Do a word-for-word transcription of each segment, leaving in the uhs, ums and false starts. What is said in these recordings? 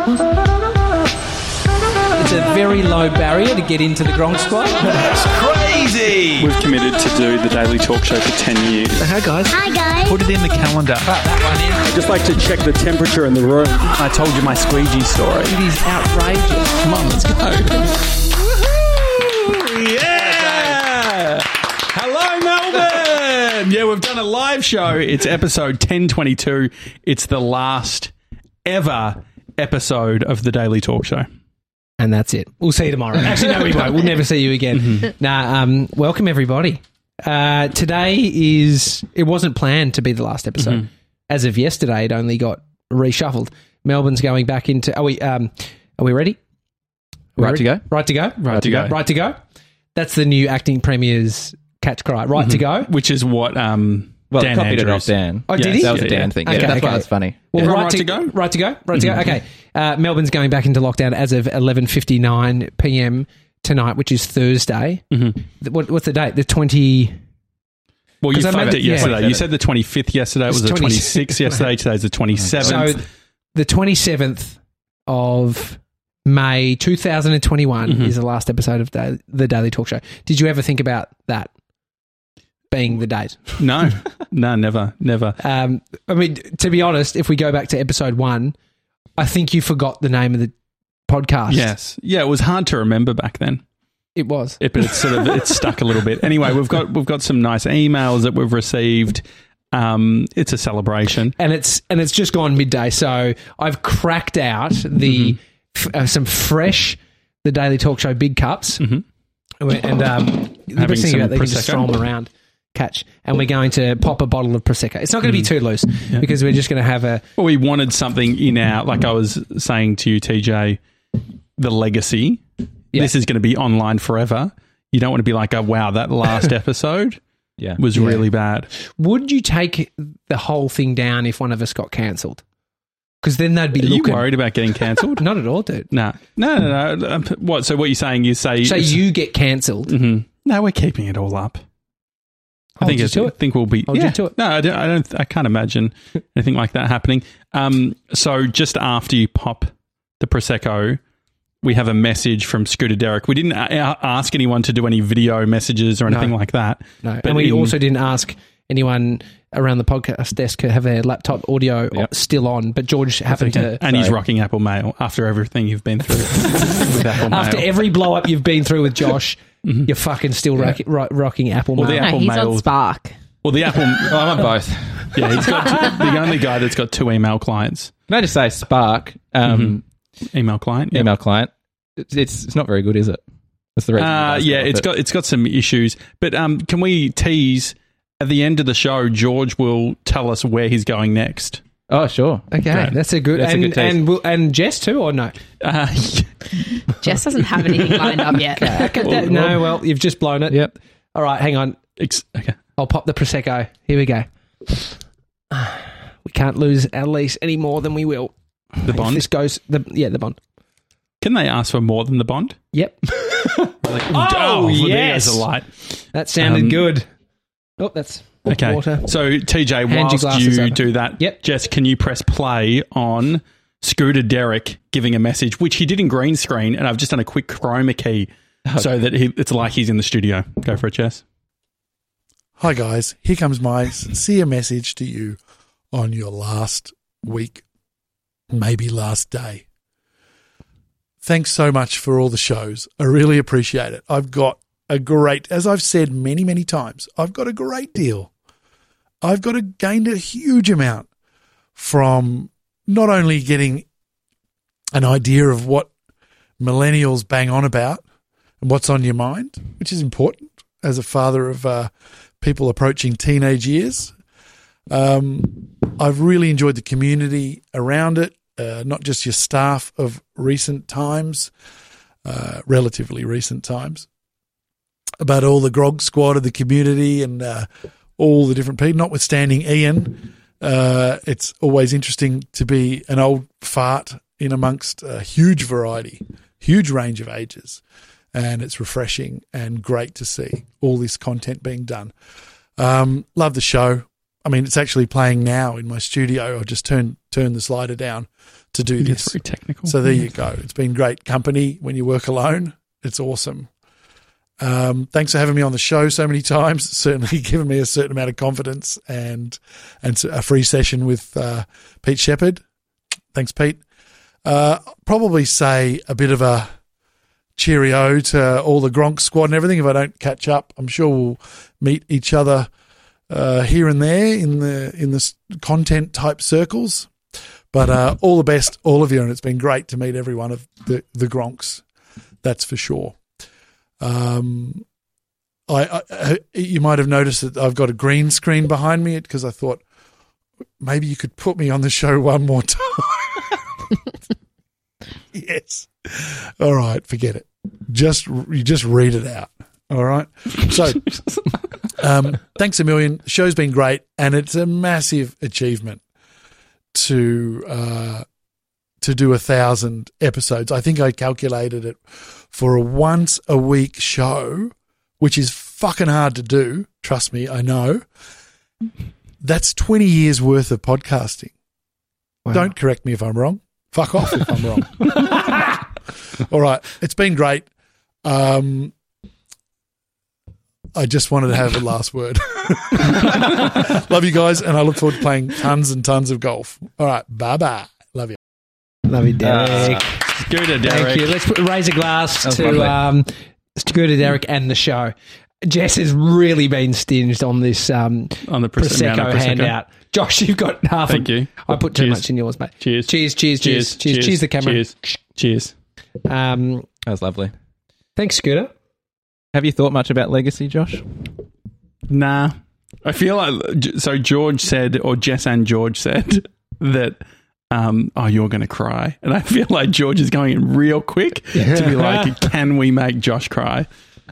It's a very low barrier to get into the Gronk Squad. That's crazy! We've committed to do the Daily Talk Show for ten years. Hi, guys. Hi, guys. Put it in the calendar. Put that one in. I'd just like to check the temperature in the room. I told you my squeegee story. It is outrageous. Come on, let's go. Yeah! Hello, Melbourne! Yeah, we've done a live show. It's episode ten twenty-two. It's the last ever episode of the Daily Talk Show. And that's it. We'll see you tomorrow. Actually, no, we won't. We'll never see you again. Mm-hmm. Nah, um, welcome, everybody. Uh, today is... It wasn't planned to be the last episode. Mm-hmm. As of yesterday, it only got reshuffled. Melbourne's going back into... Are we, um, are we ready? Are we right ready? to go? Right to go? Right, right to go. go. Right to go. That's the new acting premier's catch cry. Right mm-hmm. to go. Which is what... Um, Well, Dan copied it Andrews. off Dan. Oh, yes, did he? That was yeah, a Dan yeah. thing. Okay, Yeah, that's okay. why it's funny. Well, Yeah. right, Right to, to go? Right to go? Right to Mm-hmm. go? Okay. Uh, Melbourne's going back into lockdown as of eleven fifty-nine p.m. tonight, which is Thursday. Mm-hmm. What, what's the date? The twenty... Well, you 'Cause I flagged meant- it yesterday. yeah. You said the twenty-fifth yesterday. It was It's the twenty twenty-sixth yesterday. Today's the twenty-seventh. So the twenty-seventh of May two thousand twenty-one Mm-hmm. is the last episode of da- the Daily Talk Show. Did you ever think about that being the date? No, no, never, never. Um, I mean, to be honest, if we go back to episode one, I think you forgot the name of the podcast. Yes. Yeah, it was hard to remember back then. It was. It, but it's sort of it's stuck a little bit. Anyway, we've got we've got some nice emails that we've received. Um, it's a celebration, and it's and it's just gone midday. So I've cracked out the Mm-hmm. f- uh, some fresh the Daily Talk Show big cups, Mhm. and, we- and um, the Having best thing some about they can just Prosecco. throw them around, catch, and we're going to pop a bottle of prosecco. It's not going to be too loose Mm. Yeah. because we're just going to have a. well, we wanted something in our, like I was saying to you, T J, the legacy. Yeah. This is going to be online forever. You don't want to be like, oh, wow, that last episode Yeah. was Yeah. really bad. Would you take the whole thing down if one of us got cancelled? Because then they'd be Are you looking. worried about getting cancelled? Not at all, dude. No, no, no, no. Um, What? So what you're saying is say So you get cancelled. Mhm. No, we're keeping it all up. I Hold think you it's, to I it. think we'll be. Hold you yeah. to it. No, I don't, I don't. I can't imagine anything like that happening. Um, so just after you pop the prosecco, we have a message from Scooter Derek. We didn't a- ask anyone to do any video messages or anything No. like that. No, But and we in- also didn't ask anyone around the podcast desk to have their laptop audio Yep. still on, but George happened to. And he's Sorry. rocking Apple Mail after everything you've been through with Apple Mail. After every blow up you've been through with Josh, you're fucking still rock, ro- rocking Apple Well, the Mail. Apple no, he's Mail. on Spark. Well, the Apple. Oh, I'm on both. Yeah, he's got two, the only guy that's got two email clients. Can I just say Spark, um, Email client. Yep. email client, it's, it's it's not very good, is it? That's the reason. Uh, you guys yeah, off it's it. got it's got some issues. But um, can we tease at the end of the show? George will tell us where he's going next. Oh, sure. Okay, Great. that's a good. That's a and good tease. and, will- and Jess too, or no? Uh, Jess doesn't have anything lined up yet. Okay, no, well, you've just blown it. Yep. All right, hang on. ex- okay. I'll pop the prosecco. Here we go. We can't lose our lease any more than we will. The If bond. this goes. The yeah, the bond. Can they ask for more than the bond? Yep. Like, Oh, well, there yes. goes the light. That sounded Um, good. Oh, that's Okay. water. So T J, Hand your whilst glasses you over. do that, Yep. Jess, can you press play on Scooter Derek giving a message, which he did in green screen, and I've just done a quick chroma key so that he, it's like he's in the studio. Go for it, Jess. Hi guys, here comes my sincere message to you on your last week, maybe last day. Thanks so much for all the shows. I really appreciate it. I've got a great, as I've said many, many times, I've got a great deal. I've got a, gained a huge amount from not only getting an idea of what millennials bang on about and what's on your mind, which is important as a father of uh, people approaching teenage years. Um, I've really enjoyed the community around it, uh, not just your staff of recent times, uh, relatively recent times, but all the grog squad of the community and uh, all the different people, notwithstanding Ian. Uh, it's always interesting to be an old fart in amongst a huge variety, huge range of ages. And it's refreshing and great to see all this content being done. Um, love the show. I mean, it's actually playing now in my studio. I just turned turn the slider down to do It's this. very technical. So there you go. It's been great company when you work alone. It's awesome. Um, thanks for having me on the show so many times. It's certainly given me a certain amount of confidence and and a free session with uh, Pete Shepherd. Thanks, Pete. Uh, probably say a bit of a cheerio to all the Gronk squad and everything. If I don't catch up, I'm sure we'll meet each other uh, here and there in the in the content type circles. But uh, all the best, all of you, and it's been great to meet every one of the, the Gronks. That's for sure. Um, I, I you might have noticed that I've got a green screen behind me because I thought maybe you could put me on the show one more time. Yes. All right, forget it. Just you just read it out. All right. So, um, thanks a million. The show's been great, and it's a massive achievement to uh, to do a thousand episodes. I think I calculated it for a once a week show, which is fucking hard to do. Trust me, I know. That's twenty years worth of podcasting. Wow. Don't correct me if I'm wrong. Fuck off if I'm wrong. All right. It's been great. Um, I just wanted to have a last word. Love you guys, and I look forward to playing tons and tons of golf. All right. Bye-bye. Love you. Love you, Derek. Scooter Derek. Thank you. Let's put, raise a glass That was to lovely. um, Scooter Derek and the show. Jess has really been stinged on this um, On the Pros- amount Prosecco of Prosecco. handout. Josh, you've got half. Thank a, you. I put too Cheers. much in yours, mate. Cheers. Cheers, cheers, cheers, cheers, cheers, the camera. Cheers. Cheers. Um, That was lovely. thanks, Scooter. Have you thought much about legacy, Josh? Nah. I feel like, so George said, or Jess and George said that, um, oh, you're going to cry. And I feel like George is going in real quick to be like, can we make Josh cry?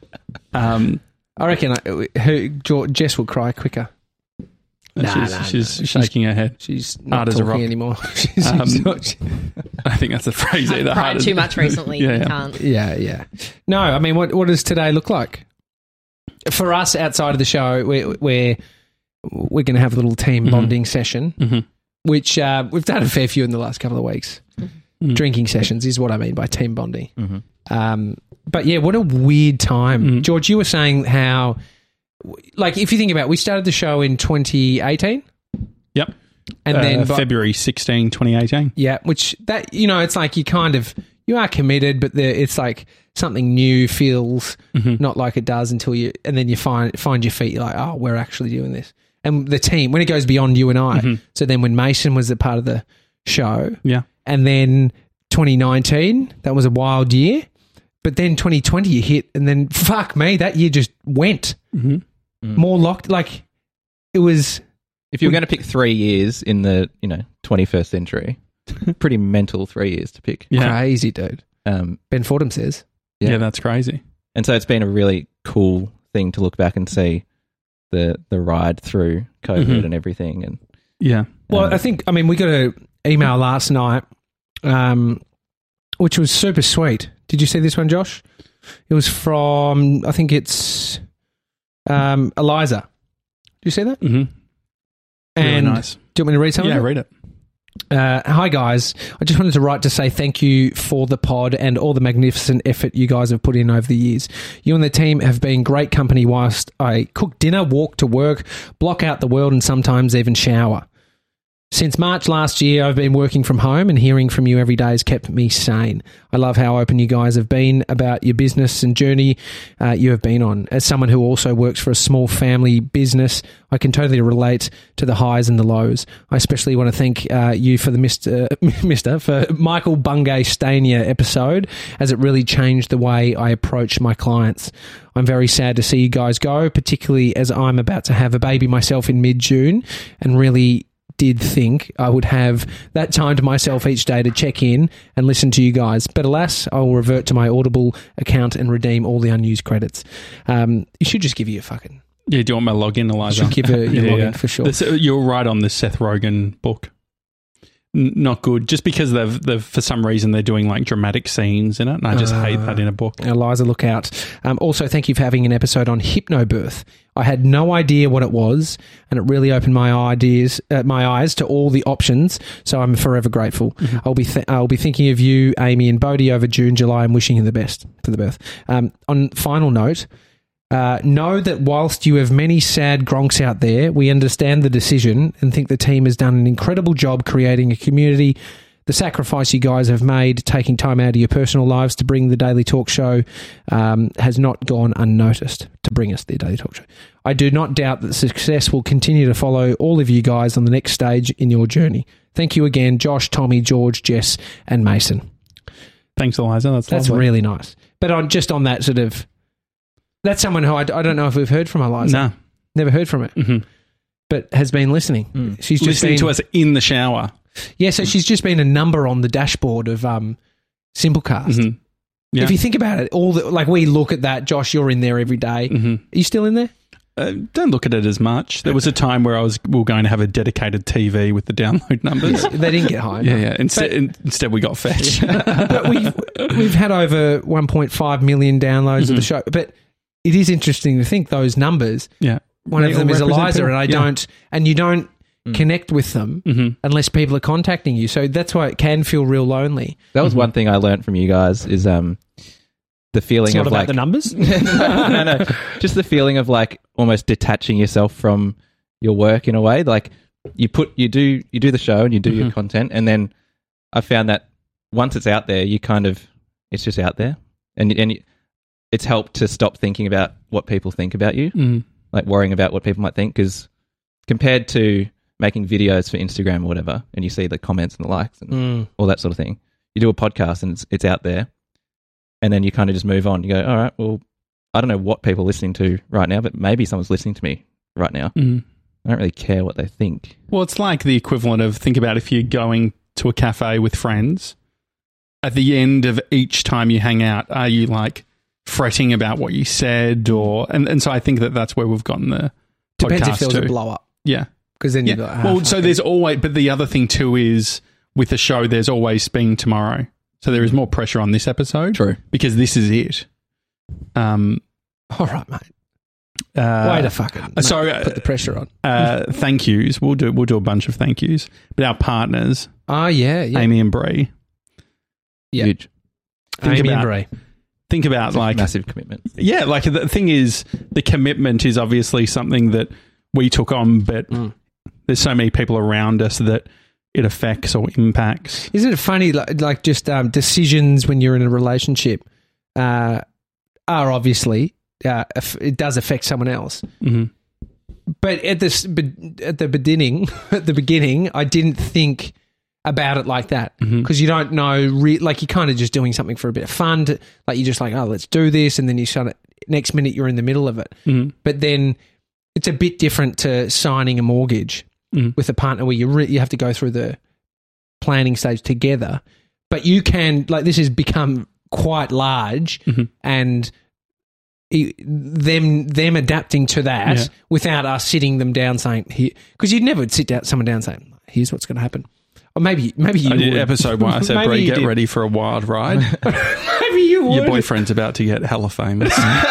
Um, I reckon I, her, Jo- Jess will cry quicker. Nah, she's nah, she's nah. shaking her head. She's not Hard as a talking rock. anymore. she's, Um, she's not, she- I think that's the phrase. I've either hard cried as- too much recently. Yeah, You yeah. can't. yeah, yeah. No, I mean, what what does today look like for us outside of the show? We're we're, we're going to have a little team Mhm. bonding session, Mhm. which uh, we've done a fair few in the last couple of weeks. Mhm. Drinking sessions is what I mean by team bonding. Mm-hmm. Um, but yeah, what a weird time, Mhm. George. You were saying how, like, if you think about, it, we started the show in twenty eighteen. Yep. And Uh, then by- February sixteenth, twenty eighteen. yeah, which that, you know, it's like you kind of, you are committed, but the, it's like something new feels Mhm. not like it does until you, and then you find find your feet. You're like, oh, we're actually doing this. And the team, when it goes beyond you and I. Mhm. So then when Mason was a part of the show, Yeah. and then twenty nineteen, that was a wild year. But then twenty twenty you hit, and then fuck me, that year just went Mhm. more locked. Like it was. If you were going to pick three years in the you know twenty-first century, pretty mental three years to pick. Yeah. Crazy, dude. Um, Ben Fordham says. yeah. Yeah. that's crazy. and so it's been a really cool thing to look back and see the the ride through COVID Mhm. and everything. And Yeah. Well, um, I think, I mean, we got an email last night, um, which was super sweet. Did you see this one, Josh? It was from, I think it's um, Eliza. Did you see that? Mm-hmm. Really And nice. do you want me to read some Yeah, of it? read it. Uh, hi guys, I just wanted to write to say thank you for the pod and all the magnificent effort you guys have put in over the years. You and the team have been great company whilst I cook dinner, walk to work, block out the world and sometimes even shower. Since March last year, I've been working from home and hearing from you every day has kept me sane. I love how open you guys have been about your business and journey uh, you have been on. As someone who also works for a small family business, I can totally relate to the highs and the lows. I especially want to thank uh, you for the Mister Mister for Michael Bungay Stania episode, as it really changed the way I approach my clients. I'm very sad to see you guys go, particularly as I'm about to have a baby myself in mid-June and really did think I would have that time to myself each day to check in and listen to you guys. But alas, I will revert to my Audible account and redeem all the unused credits. Um, you should just give you a fucking... Yeah, do you want my login, Eliza? Should give her your login for sure. This, you're right on the Seth Rogen book. n- not good. Just because they've, they've for some reason they're doing like dramatic scenes in it, and I just hate that in a book. Eliza, look out. Um, also, thank you for having an episode on hypnobirth. I had no idea what it was, and it really opened my ideas, uh, my eyes to all the options. So I'm forever grateful. Mm-hmm. I'll be th- I'll be thinking of you, Amy, and Bodhi over June, July, and wishing you the best for the birth. Um, on final note, uh, know that whilst you have many sad gronks out there, we understand the decision and think the team has done an incredible job creating a community. The sacrifice you guys have made, taking time out of your personal lives to bring the Daily Talk Show, um, has not gone unnoticed to bring us the Daily Talk Show. I do not doubt that success will continue to follow all of you guys on the next stage in your journey. Thank you again, Josh, Tommy, George, Jess, and Mason. Thanks, Eliza. That's, That's lovely. really nice. But on just on that sort of, that's someone who I, I don't know if we've heard from Eliza. No. Never heard from her, Mm-hmm. but has been listening. Mm. She's just Listening been, to us in the shower. Yeah, so she's just been a number on the dashboard of um, Simplecast. Mm-hmm. Yeah. If you think about it, all the, like we look at that, Josh, you're in there every day. Mm-hmm. Are you still in there? Uh, don't look at it as much. There was a time where I was we were going to have a dedicated T V with the download numbers. They didn't get home. Yeah, yeah. Instead, in, instead we got Fetch. But we've, we've had over one point five million downloads Mm-hmm. of the show. But it is interesting to think those numbers. Yeah. One They of them all is represent Eliza, people. and I Yeah. don't, and you don't connect with them Mm-hmm. unless people are contacting you. So that's why it can feel real lonely. That was Mm-hmm. one thing I learned from you guys is um the feeling It's not of about like the numbers. no, no, just the feeling of like almost detaching yourself from your work in a way. Like you put you do you do the show and you do your Mhm. content, and then I found that once it's out there, you kind of it's just out there, and and it's helped to stop thinking about what people think about you, Mm. like worrying about what people might think. Because compared to making videos for Instagram or whatever, and you see the comments and the likes and Mm. all that sort of thing, you do a podcast and it's it's out there. And then you kind of just move on. You go, all right, well, I don't know what people are listening to right now, but maybe someone's listening to me right now. Mm. I don't really care what they think. Well, it's like the equivalent of think about if you're going to a cafe with friends. At the end of each time you hang out, are you like fretting about what you said, or and, and so I think that that's where we've gotten the Depends podcast if there was to. a blow up. Yeah, Because then yeah. you're like, ah, well, fuck so it. there's always, but the other thing too is with the show, there's always being tomorrow. So there is more pressure on this episode. True. Because this is it. Um, all right, mate. uh, Way to fuck it. uh, so, uh, put the pressure on. uh, thank yous. We'll do we'll do a bunch of thank yous. But our partners, Oh, yeah, yeah. Amy and Bree, Yeah. Huge. think Amy about- and Ray. think about like Massive commitment. yeah, like the thing is the commitment is obviously something that we took on, but Mm. there's so many people around us that it affects or impacts. Isn't it funny, like, like just um, decisions when you're in a relationship uh, are obviously, uh, aff- it does affect someone else. Mm-hmm. But at this, but at the beginning, at the beginning, I didn't think about it like that because Mhm. you don't know, re- like you're kind of just doing something for a bit of fun. To, like you're just like, oh, let's do this, and then you shut it. Next minute, you're in the middle of it. Mm-hmm. But then it's a bit different to signing a mortgage Mm. with a partner where you re- you have to go through the planning stage together. But you can, like, this has become quite large, Mhm. and e- them them adapting to that Yeah. without us sitting them down saying, because you'd never sit down someone down saying, here's what's going to happen. Or maybe maybe you I did would. episode one. I said, Maybe Bree, you get did. ready for a wild ride. Maybe you would. Your boyfriend's about to get hella famous.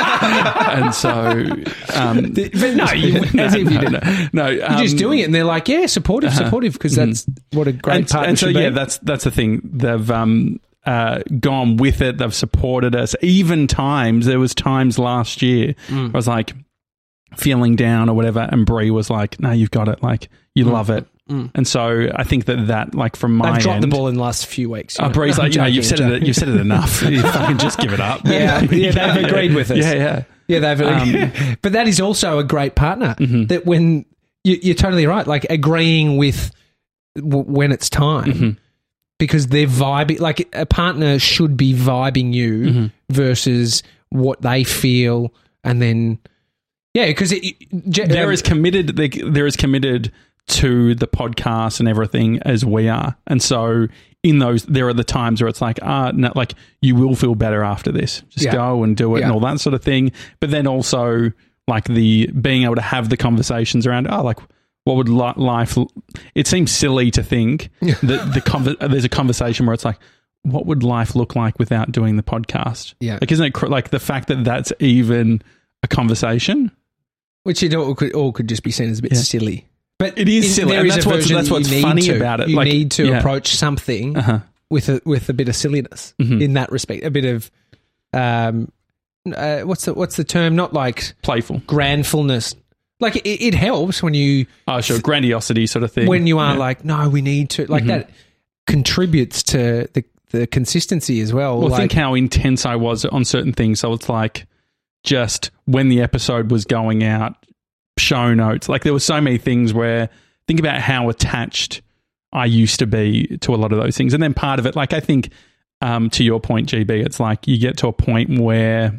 And so... Um, But no, you wouldn't, as if you no, didn't. no, no, You're just um, doing it, and they're like, yeah, supportive, supportive, because that's what a great and, partner and so should yeah, be. that's that's the thing. They've um, uh, gone with it. They've supported us. Even times there was times last year Mm. I was like feeling down or whatever, and Bree was like, "No, you've got it. Like you love it." Mm. And so I think that that like from my They've dropped end, the ball in the last few weeks. Oh, Bree's like, you know, you've said Joking, it. You've said it enough. You fucking just give it up. Yeah, yeah, they've agreed with us. Yeah, yeah. Yeah, they've. Um, but that is also a great partner. Mhm. That when you, you're totally right, like agreeing with w- when it's time, Mhm. because they're vibing. Like a partner should be vibing you Mhm. versus what they feel, and then yeah, because it, it, They're um, as committed. They, they're as committed to the podcast and everything as we are, and so in those, there are the times where it's like, ah, no, like you will feel better after this. Just Yeah. go and do it Yeah. and all that sort of thing. But then also like the being able to have the conversations around, oh, like what would li- life? It seems silly to think that the conver- there's a conversation where it's like, what would life look like without doing the podcast? Yeah. Like, isn't it cr- like the fact that that's even a conversation? Which it all could, all could just be seen as a bit Yeah. silly. But It is in- silly, there and is that's a what's- version that's that what's you need funny to. about it. You Like, need to yeah. approach something Uh-huh. with a with a bit of silliness Mhm. in that respect. A bit of um, uh, what's the what's the term? Not like Playful. grandfulness. Like it, it helps when you Oh, sure. Grandiosity sort of thing. when you are Yeah. like, no, we need to like Mhm. that contributes to the the consistency as well. Well, like, think how intense I was on certain things. So it's like just when the episode was going out, show notes. Like there were so many things where think about how attached I used to be to a lot of those things. And then part of it, like I think um, to your point, G B, it's like you get to a point where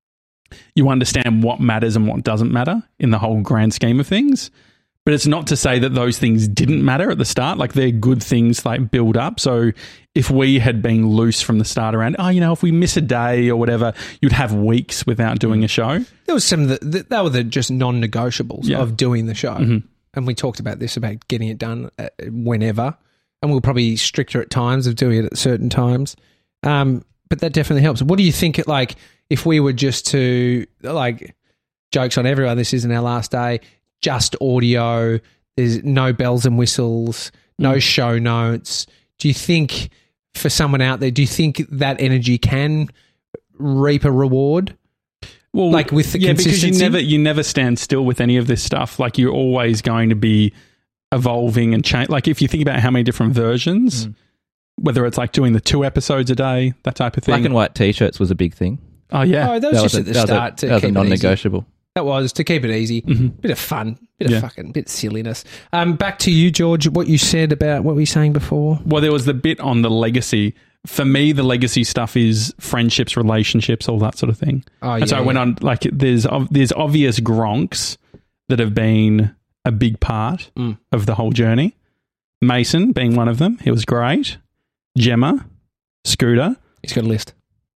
you understand what matters and what doesn't matter in the whole grand scheme of things. But it's not to say that those things didn't matter at the start. Like they're good things, like build up. So if we had been loose from the start around, oh, you know, if we miss a day or whatever, you'd have weeks without doing a show. there was some that that that were the just non-negotiables Yeah. of doing the show. Mhm. And we talked about this about getting it done uh, whenever, and we'll probably be stricter at times of doing it at certain times. Um, but that definitely helps. What do you think? It like if we were just to like jokes on everyone. This isn't our last day. Just audio. There's no bells and whistles. No show notes. Do you think for someone out there? Do you think that energy can reap a reward? Well, Like with the yeah, because you consistency? never you never stand still with any of this stuff. Like you're always going to be evolving and change. Like if you think about how many different versions, whether it's like doing the two episodes a day, that type of thing. Black and white T-shirts was a big thing. Oh yeah, Oh, that was That just was a, at the that was a- start to that was a keep it easy. non-negotiable. That was to keep it easy. Mhm. Bit of fun, bit Yeah. of fucking, bit of silliness. Um, back to you, George. What you said about what were you saying before? Well, there was the bit on the legacy. For me, the legacy stuff is friendships, relationships, all that sort of thing. Oh, and so I went on like there's ov- there's obvious gronks that have been a big part Mm. of the whole journey. Mason being one of them, he was great. Gemma, Scooter, He's got a list.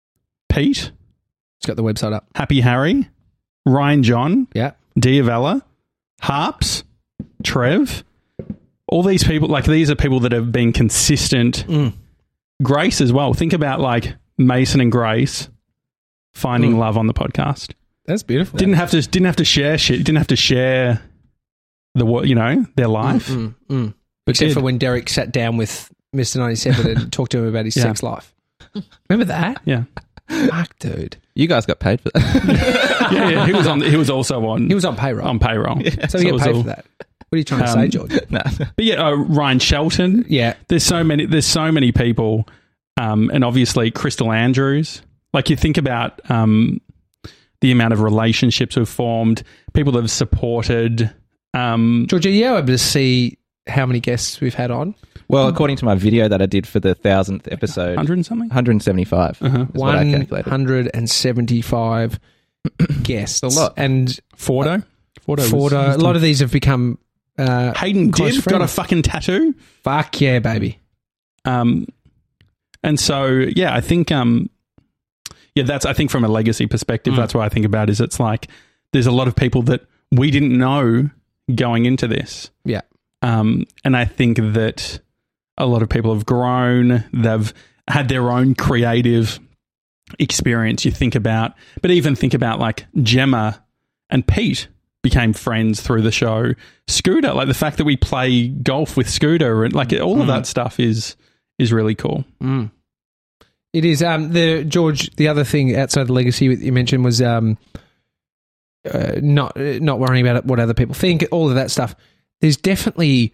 Pete, He's got the website up. Happy Harry, Ryan John, Yeah. Diavella, Harps, Trev. All these people, like these are people that have been consistent. Mm. Grace as well. Think about like Mason and Grace finding Mm. love on the podcast. That's beautiful. Didn't have to didn't have to share shit. Didn't have to share the what you know their life. Mm, mm, mm. But Except did. for when Derek sat down with Mister ninety-seven and talked to him about his Yeah. sex life. Remember that? Yeah, Fuck, dude. You guys got paid for that. yeah, yeah. He was on. He was also on. He was on payroll. on payroll. so you it get was paid all- for that. What are you trying to Um, say, George? No. But yeah, uh, Ryan Shelton. Yeah. There's so many. There's so many people, um, and obviously Crystal Andrews. Like you think about um, the amount of relationships we've formed, people that have supported. Um, George, are you able to see how many guests we've had on? Well, according to my video that I did for the thousandth episode, hundred and something. one hundred seventy-five. Uh-huh. Is what I one calculated. hundred seventy-five guests. It's a lot. And Fordo. Fordo. was- Ford, uh, a lot of these have become uh, Hayden close did got a friends. fucking tattoo. Fuck yeah, baby. Um, and so yeah, I think um, yeah, that's I think from a legacy perspective, Mm. that's what I think about. Is it's like there's a lot of people that we didn't know going into this. Yeah. Um, and I think that a lot of people have grown. They've had their own creative experience. You think about, but even think about like Gemma and Pete became friends through the show. Scooter, like the fact that we play golf with Scooter and like all of that stuff is is really cool. Mm. It is. Um, the George, the other thing outside the legacy that you mentioned was um, uh, not uh, not worrying about what other people think, all of that stuff. There's definitely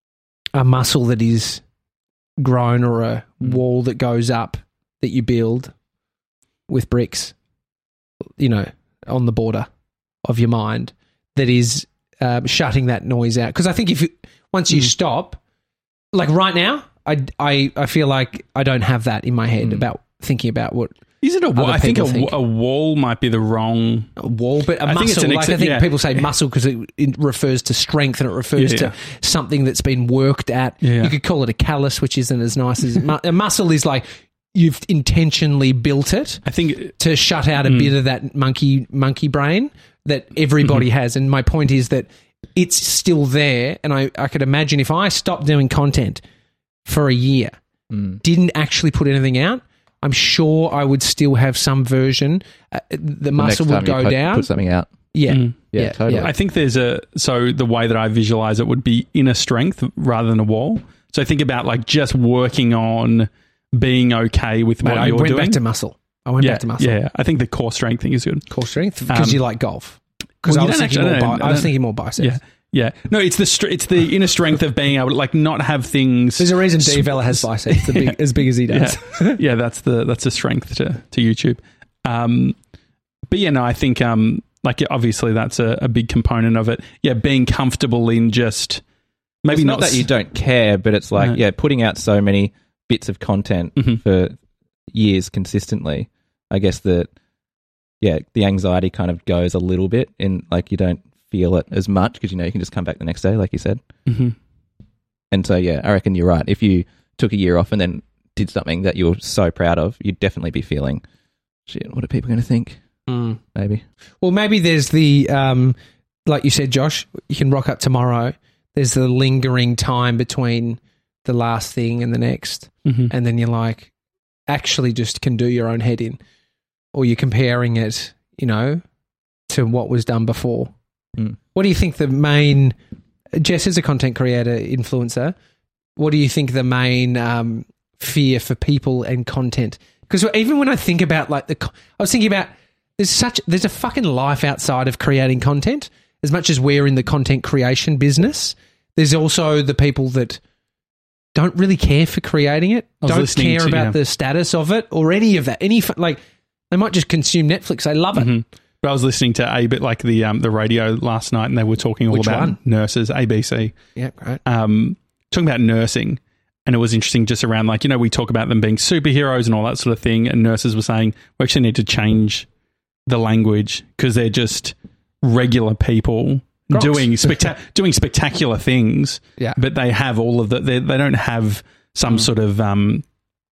a muscle that is grown or a wall that goes up that you build with bricks, you know, on the border of your mind that is um, shutting that noise out. Because I think if you, once you stop, like right now, I, I, I feel like I don't have that in my head about thinking about what Is it a wall? Other I think a, people think. a wall might be the wrong. a wall, but a I muscle. think it's an like ex- I think yeah. people say muscle because it, it refers to strength and it refers Yeah, to yeah. something that's been worked at. Yeah. You could call it a callus, which isn't as nice as mu- a muscle is like you've intentionally built it I think to shut out a Mm. bit of that monkey monkey brain that everybody Mm-hmm. has. And my point is that it's still there. And I, I could imagine if I stopped doing content for a year, Mm. didn't actually put anything out, I'm sure I would still have some version. Uh, the, The muscle next would time go you put, down. Put something out. yeah. Mm. Yeah, totally. I think there's a so the way that I visualize it would be inner strength rather than a wall. So think about like just working on being okay with Mate, what I you're went doing. back to muscle. I went yeah, back to muscle. yeah, I think the core strength thing is good. Core strength because Um, you like golf. Because well, I, you was don't thinking actually- more I don't- bi- I I was don't- thinking more biceps. Yeah, yeah. No, it's the str- it's the inner strength of being able to like not have things. There's a reason D Vella has biceps the big, as big as he does. Yeah, yeah, that's the that's a strength to to YouTube. Um, but yeah, no, I think um, like yeah, obviously that's a, a big component of it. Yeah, being comfortable in just maybe It's not, not that you don't care, but it's like, No. yeah, putting out so many bits of content Mhm. for years consistently, I guess that, yeah, the anxiety kind of goes a little bit in, like, you don't feel it as much because, you know, you can just come back the next day, like you said. Mhm. And so, yeah, I reckon you're right. If you took a year off and then did something that you were so proud of, you'd definitely be feeling, shit, what are people going to think? Mm. Maybe. Well, maybe there's the, um, like you said, Josh, you can rock up tomorrow. There's the lingering time between the last thing and the next. Mhm. And then you're like, actually just can do your own head in. Or you're comparing it, you know, to what was done before. Mm. What do you think the main, Jess is a content creator, influencer. What do you think the main um, fear for people and content? Because even when I think about like the, co- I was thinking about, there's such, there's a fucking life outside of creating content. As much as we're in the content creation business, there's also the people that don't really care for creating it, I was don't listening care to- about yeah. the status of it or any of that. Any fu- like they might just consume Netflix. They love it. Mhm. But I was listening to a bit like the um, the radio last night, and they were talking all Which about one? nurses, A B C, Yeah, great. um, talking about nursing, and it was interesting just around like you know we talk about them being superheroes and all that sort of thing, and nurses were saying we actually need to change the language because they're just regular people Groks. doing specta- doing spectacular things, Yeah. but they have all of the they they don't have some sort of um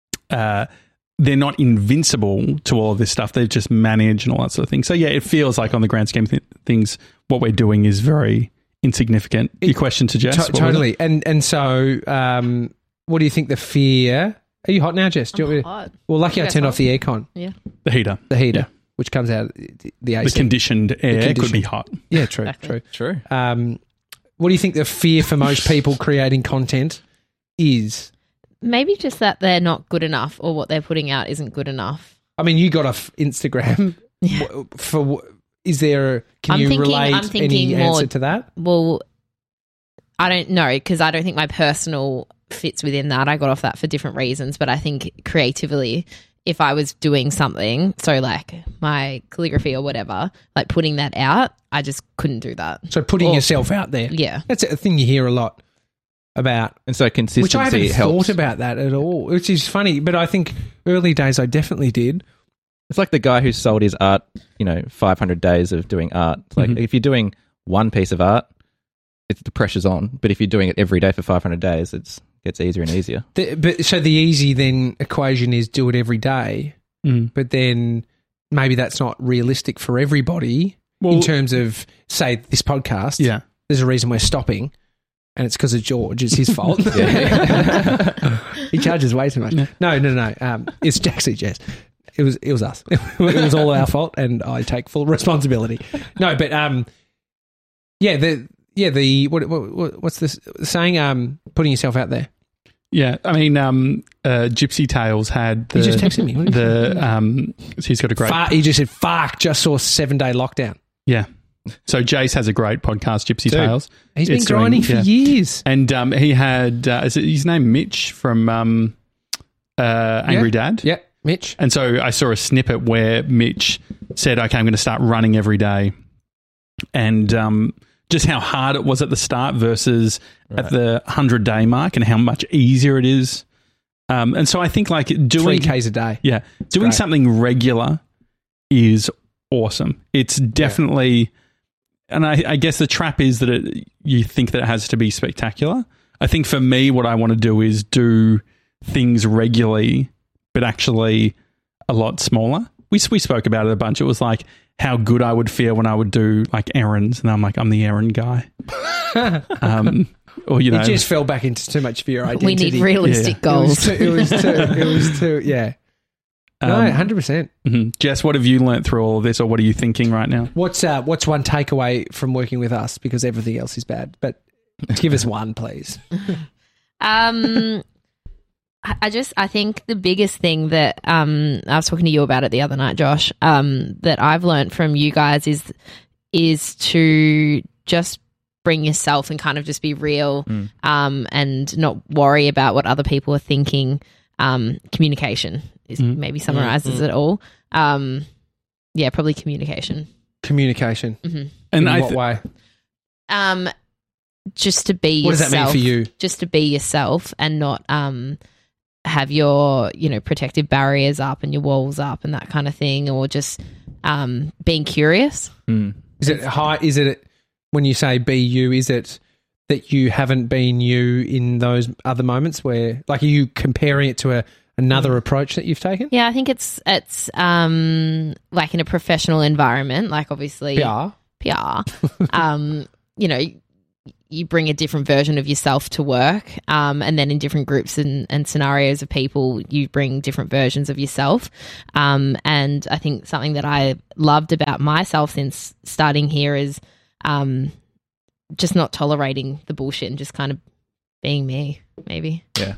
uh they're not invincible to all of this stuff. They just manage and all that sort of thing. So yeah, it feels like on the grand scheme of th- things, what we're doing is very insignificant. Your question to Jess? To- what was it? totally. And and so, um, what do you think the fear? Are you hot now, Jess? Do you want me to- Hot. Well, lucky I Yes, turned hot. off the aircon, Yeah. The heater, the heater, Yeah. which comes out the, the A the C. conditioned air could be conditioned. hot. yeah, true, Exactly. true. True. Um, what do you think the fear for most people creating content is? Maybe just that they're not good enough or what they're putting out isn't good enough. I mean, you got off Instagram. Yeah. W- For wh- is there? Can I'm you thinking- relate I'm thinking any more- answer to that? Well, I don't know because I don't think my personal fits within that. I got off that for different reasons, but I think creatively, if I was doing something, so like my calligraphy or whatever, like putting that out, I just couldn't do that. So putting Or- yourself out there. Yeah. That's a thing you hear a lot about. And so consistency Which I haven't helps. thought about that at all, which is funny. But I think early days I definitely did. It's like the guy who sold his art, you know, five hundred days of doing art. It's like Mhm. if you're doing one piece of art, it's the pressure's on. But if you're doing it every day for five hundred days, it's gets easier and easier. The, but so the easy then equation is do it every day. Mm. But then maybe that's not realistic for everybody in Well- terms of, say, this podcast. Yeah. There's a reason we're stopping, and it's because of George. It's his fault. He charges way too much. Yeah. No, no, no. Um, it's actually Jess. It was it was us. It was all our fault, and I take full responsibility. No, but um, yeah, the yeah the what, what what's this saying? Um, putting yourself out there. Yeah, I mean, um, uh, Gypsy Tales had the He just texted me. What did he the um, he's got a great Fuck, he just said, "Fuck!" Just saw seven day lockdown. yeah. So Jace has a great podcast, Gypsy Dude, Tales. He's It's been grinding doing- for yeah. years. And um, he had, uh, is it his name Mitch from um, uh, Angry Dad? Yeah, Mitch. And so I saw a snippet where Mitch said, okay, I'm going to start running every day. And um, just how hard it was at the start versus at the one hundred day mark and how much easier it is. Um, and so I think like Three doing, Ks a day. yeah, doing great. something regular is awesome. It's definitely, and I, I guess the trap is that it, you think that it has to be spectacular. I think for me, what I want to do is do things regularly, but actually a lot smaller. We we spoke about it a bunch. It was like how good I would feel when I would do like errands, and I'm like, I'm the errand guy. um, or you know, It just fell back into too much of your identity. We need realistic Yeah. It was goals. too, it was too, it was too, yeah. No, um, one hundred percent. mhm. Jess, what have you learnt through all of this, or what are you thinking right now? What's uh, what's one takeaway from working with us? Because everything else is bad. But give us one, please. Um, I I just I think the biggest thing that um I was talking to you about it the other night, Josh. Um, that I've learned from you guys is is to just bring yourself and kind of just be real, Mm. um, and not worry about what other people are thinking. Um, communication is Mm. maybe summarizes it all. Um, yeah, probably communication. Communication. hmm And In I what th- way? Um, just to be What does yourself. that mean for you? Just to be yourself and not um have your, you know, protective barriers up and your walls up and that kind of thing, or just um being curious. Mm. Is it high? Is it when you say be you? Is it that you haven't been you in those other moments where, like, are you comparing it to a another approach that you've taken? Yeah, I think it's it's um like in a professional environment, like obviously P R. P R. um, you know, you bring a different version of yourself to work, um, and then in different groups and, and scenarios of people, you bring different versions of yourself. Um, and I think something that I loved about myself since starting here is um, just not tolerating the bullshit and just kind of being me, maybe. Yeah.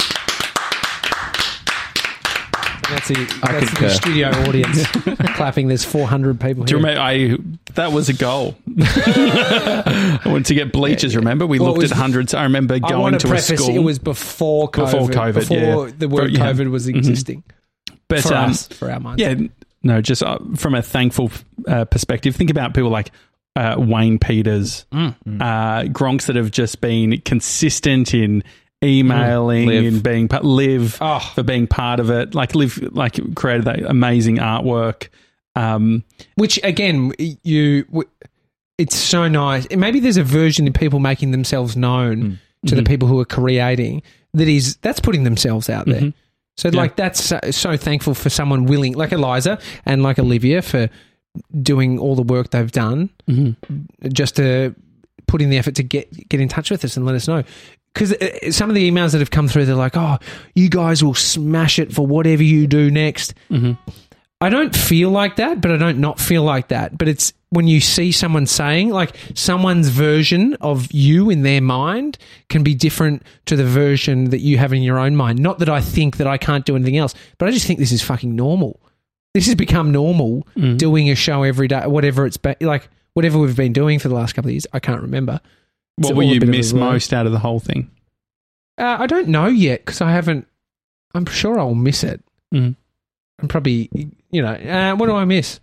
That's the, I that's the concur. studio audience clapping. There's four hundred people Do here. you remember? I that was a goal. I wanted to get bleachers. Remember, we Well, it looked was- at hundreds. I remember I going want to to a preface school it was before COVID. Before COVID, before yeah. the word For- yeah. COVID was Mhm. existing. but for um, us, for our minds. yeah, no, just uh, from a thankful uh, perspective. Think about people like uh, Wayne Peters, Mm. uh, Gronks that have just been consistent in emailing Liv. and being pa- live Oh. for being part of it. Like Liv, like created that amazing artwork. Um, Which again, you, w- it's so nice. And maybe there's a version of people making themselves known to the Mhm. people who are creating that is that's putting themselves out there. Mhm. So Yeah. like that's so, so thankful for someone willing, like Eliza and like Olivia, for doing all the work they've done mhm. just to put in the effort to get get in touch with us and let us know. Because some of the emails that have come through, they're like, "Oh, you guys will smash it for whatever you do next." Mhm. I don't feel like that, but I don't not feel like that. But it's when you see someone saying, like, someone's version of you in their mind can be different to the version that you have in your own mind. Not that I think that I can't do anything else, but I just think this is fucking normal. This has become normal, Mm. doing a show every day, whatever it's been, like, whatever we've been doing for the last couple of years. I can't remember. It's What will all a you bit of a miss blur. most out of the whole thing? Uh, I don't know yet because I haven't. I'm sure I'll miss it. Mm. I'm probably, you know, uh, what do I miss?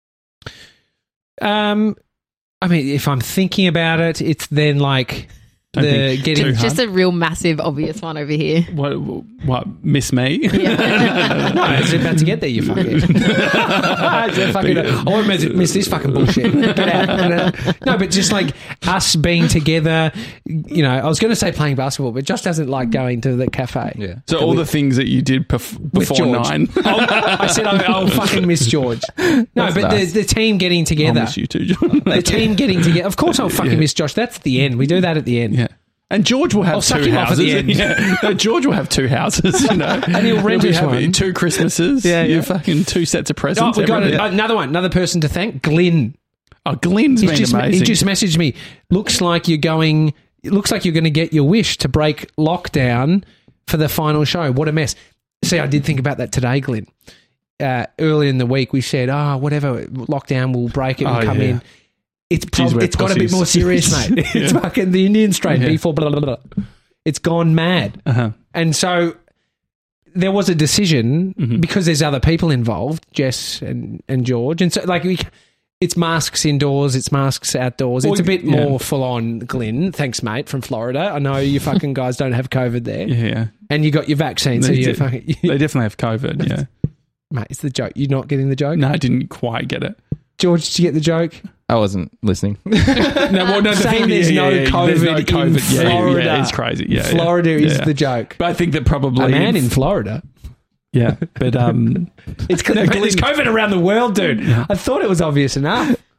Um, I mean, if I'm thinking about it, it's then like Don't the think getting. too hard. Just a real massive, obvious one over here. What? What? Miss me? No, it's about to get there. You fucking. It's fucking I won't miss, miss this fucking bullshit. Get out, get out. No, but just like us being together. You know, I was going to say playing basketball, but Josh doesn't like going to the cafe. Yeah. So all the things that you did bef- With before George. nine. I'll, I said I'll, I'll fucking miss George. No, That's but nice. the, the team getting I'll together. miss you too, John. The team getting together. Of course, I'll fucking Yeah. miss Josh. That's the end. We do that at the end. Yeah. And George will have I'll suck two him off at houses. the end. Yeah. No, George will have two houses, you know. And he'll rent be us having one. two Christmases. Yeah, You yeah. fucking two sets of Oh, presents. we got every- a, another one. Another person to thank. Glenn. Oh, Glenn's He's been just, amazing. he just messaged me. Looks like you're going. It looks like you're going to get your wish to break lockdown for the final show. What a mess. See, I did think about that today, Glenn. Uh, earlier in the week, we said, "Ah, oh, whatever, lockdown will break it and Oh, come yeah. in." It's Jeez, prob- we're it's got a bit pussies. more serious, mate. It's Yeah. fucking the Indian strain. Yeah. B four. Blah, blah, blah, blah. It's gone mad. Uh-huh. And so there was a decision Mhm. because there's other people involved, Jess and, and George. And so, like, we, it's masks indoors, it's masks outdoors. Well, It's a bit yeah. more full on, Glenn. Thanks, mate, from Florida. I know you fucking guys don't have COVID there. Yeah, yeah. And you got your vaccine, so They you're do. fucking. They definitely have COVID, yeah. Mate, it's the joke. You're not getting the joke? No, I didn't quite get it. George, did you get the joke? I wasn't listening. No, well, no, the Saying thing- there's yeah, no yeah, yeah. There's no COVID in COVID. Yeah, yeah, Florida. Yeah, it's crazy. Yeah, yeah. Florida Yeah, is yeah. the joke. But I think that probably A man in Florida. Yeah, but um, It's No, mate, there's Glenn- COVID around the world, dude. I thought it was obvious enough.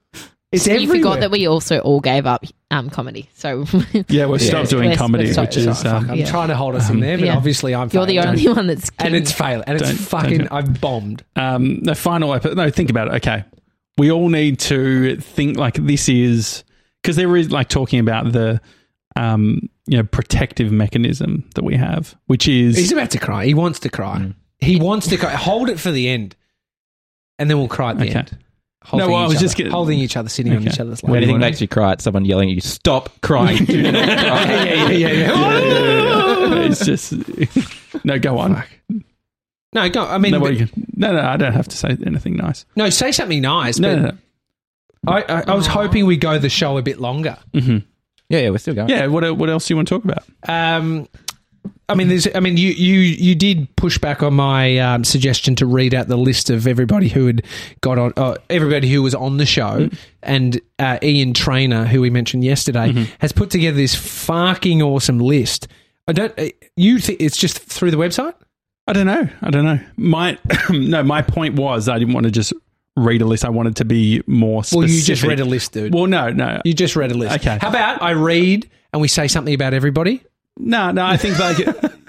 It's You everywhere. forgot that we also all gave up um, comedy. So Yeah, we've stopped doing We're- comedy, we're which sorry. is Sorry, um, fuck, I'm Yeah. trying to hold us in there, but Yeah. obviously I'm you're the failing. only one that's And king. it's failing. And it's Don't- fucking, don't- I've bombed. um, the final episode. No, think about it. Okay, we all need to think like this is because there is like talking about the um, you know protective mechanism that we have, which is He's about to cry. He wants to cry. Mm. He wants to cry. Hold it for the end. And then we'll cry at the Okay. end. Holding No, well, I each was other, just getting- holding each other, sitting on Okay. each other's What If laps. do you anything want? makes you cry, it's someone yelling at you, stop crying. Do not cry. yeah, yeah, yeah, yeah, yeah. it's just no. Go on. Fuck. No, go. I mean, No, but- what you can- no, no. I don't have to say anything nice. no, say something nice. No, but no, no. I, I, I was hoping we'd go the show a bit longer. Mhm. Yeah, yeah, we're still going. Yeah. What What else do you want to talk about? Um, I mean, there's. I mean, you you you did push back on my um, suggestion to read out the list of everybody who had got on, uh, everybody who was on the show, Mm. and uh, Ian Trainer, who we mentioned yesterday, Mm-hmm. has put together this fucking awesome list. I don't. uh, You think it's just through the website? I don't know. I don't know. My no. My point was I didn't want to just read a list. I wanted to be more specific. Well, you just read a list, dude. Well, no, no. You just read a list. Okay. How about I read and we say something about everybody? No, no, I think like,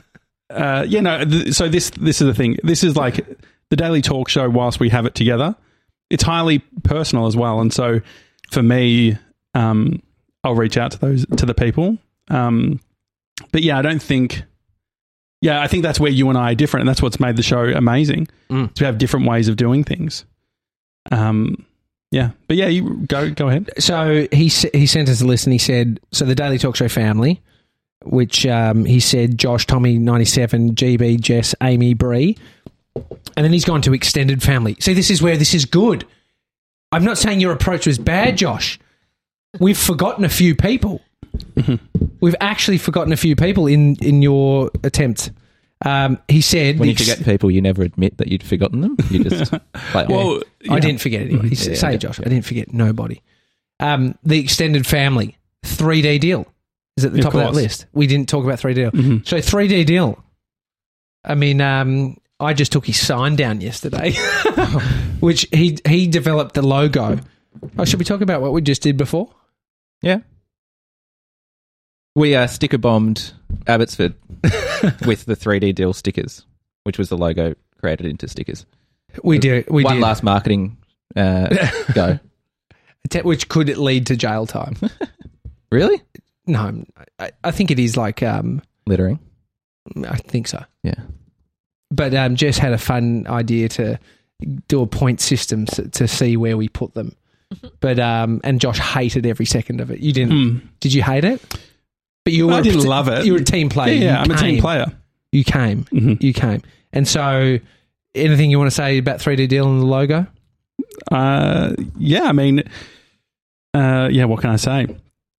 uh, yeah, no. Th- so this, this is the thing. This is like the Daily Talk Show. Whilst we have it together, it's highly personal as well. And so for me, um, I'll reach out to those to the people. Um, but yeah, I don't think. Yeah, I think that's where you and I are different, and that's what's made the show amazing. Mm. To have different ways of doing things. Um, yeah, but yeah, you go go ahead. So he s- he sent us a list and he said, so the Daily Talk Show family, which um, he said Josh, Tommy, ninety-seven, G B, Jess, Amy, Bree. And then he's gone to extended family. See, this is where this is good. I'm not saying your approach was bad, Josh. We've forgotten a few people. We've actually forgotten a few people in, in your attempt. Um, he said... When the you ex- forget people, you never admit that you'd forgotten them. You just play on. Well, I yeah. didn't forget anybody. Yeah, Say yeah. it, Josh. I didn't forget nobody. Um, the extended family, three D deal is at the Of top of that course. list. We didn't talk about three D deal. Mhm. So three D deal. I mean, um, I just took his sign down yesterday, which he he developed the logo. Oh, should we talk about what we just did before? Yeah. We uh, sticker bombed Abbotsford with the three D deal stickers, which was the logo created into stickers. We did. We One did. last marketing uh, go. Te- which could lead to jail time. Really? No, I, I think it is like. Um, Littering. I think so. Yeah. But um, Jess had a fun idea to do a point system s- to see where we put them. But um, and Josh hated every second of it. You didn't? Hmm. Did you hate it? But you were. I a didn't t- love it. You were a team player. Yeah, yeah, You I'm a team came. player. You came. Mhm. You came. And so, anything you want to say about three D Deal and the logo? Uh, yeah, I mean, uh, yeah, what can I say?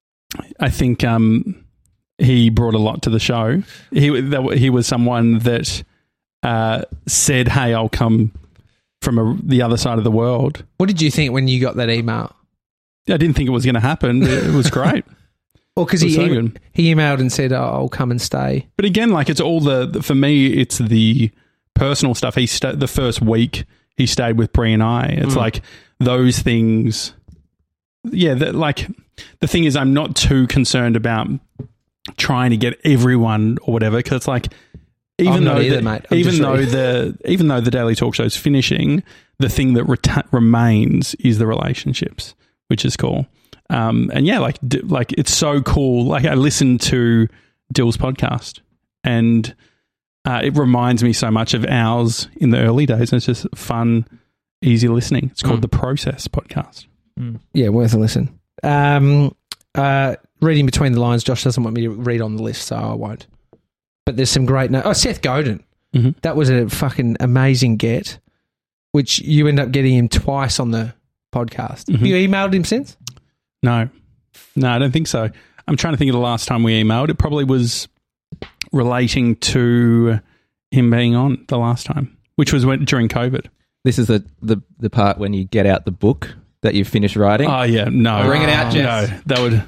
I think um, he brought a lot to the show. He that, he was someone that uh, said, "Hey, I'll come from a, the other side of the world." What did you think when you got that email? I didn't think it was going to happen. It was great. Well, because It he was so em- good. he emailed and said, oh, "I'll come and stay." But again, like it's all the, the for me, it's the personal stuff. He sta- the first week he stayed with Brie and I. It's like those things. Yeah, that like the thing is, I'm not too concerned about trying to get everyone or whatever because it's like even I'm though not either, the, mate. I'm even just though ready. the even though the Daily Talk Show is finishing, the thing that reta- remains is the relationships, which is cool. Um, and yeah, like d- like it's so cool. Like I listened to Dill's podcast, and uh, it reminds me so much of ours in the early days. And it's just fun, easy listening. It's called Mm. the Process Podcast. Yeah, worth a listen. Um, uh, reading between the lines, Josh doesn't want me to read on the list, so I won't. But there's some great... No- oh, Seth Godin. Mhm. That was a fucking amazing get, which you end up getting him twice on the podcast. Have Mhm. you emailed him since? No, no, I don't think so. I'm trying to think of the last time we emailed. It probably was relating to him being on the last time, which was when, during COVID. This is the, the, the part when you get out the book that you've finished writing. Oh yeah, no, Bring it out, Jess. No, that would.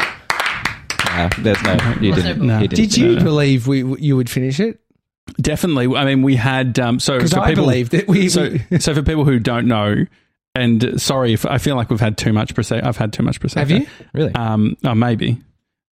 No, there's no... You Was didn't. there- you didn't Did you no, no. believe we you would finish it? Definitely. I mean, we had um, so Because for I people, believed it. We, so we- so for people who don't know, And uh, sorry if I feel like we've had too much Prosecco. I've had too much Prosecco. Have you? Really? Um, oh, maybe.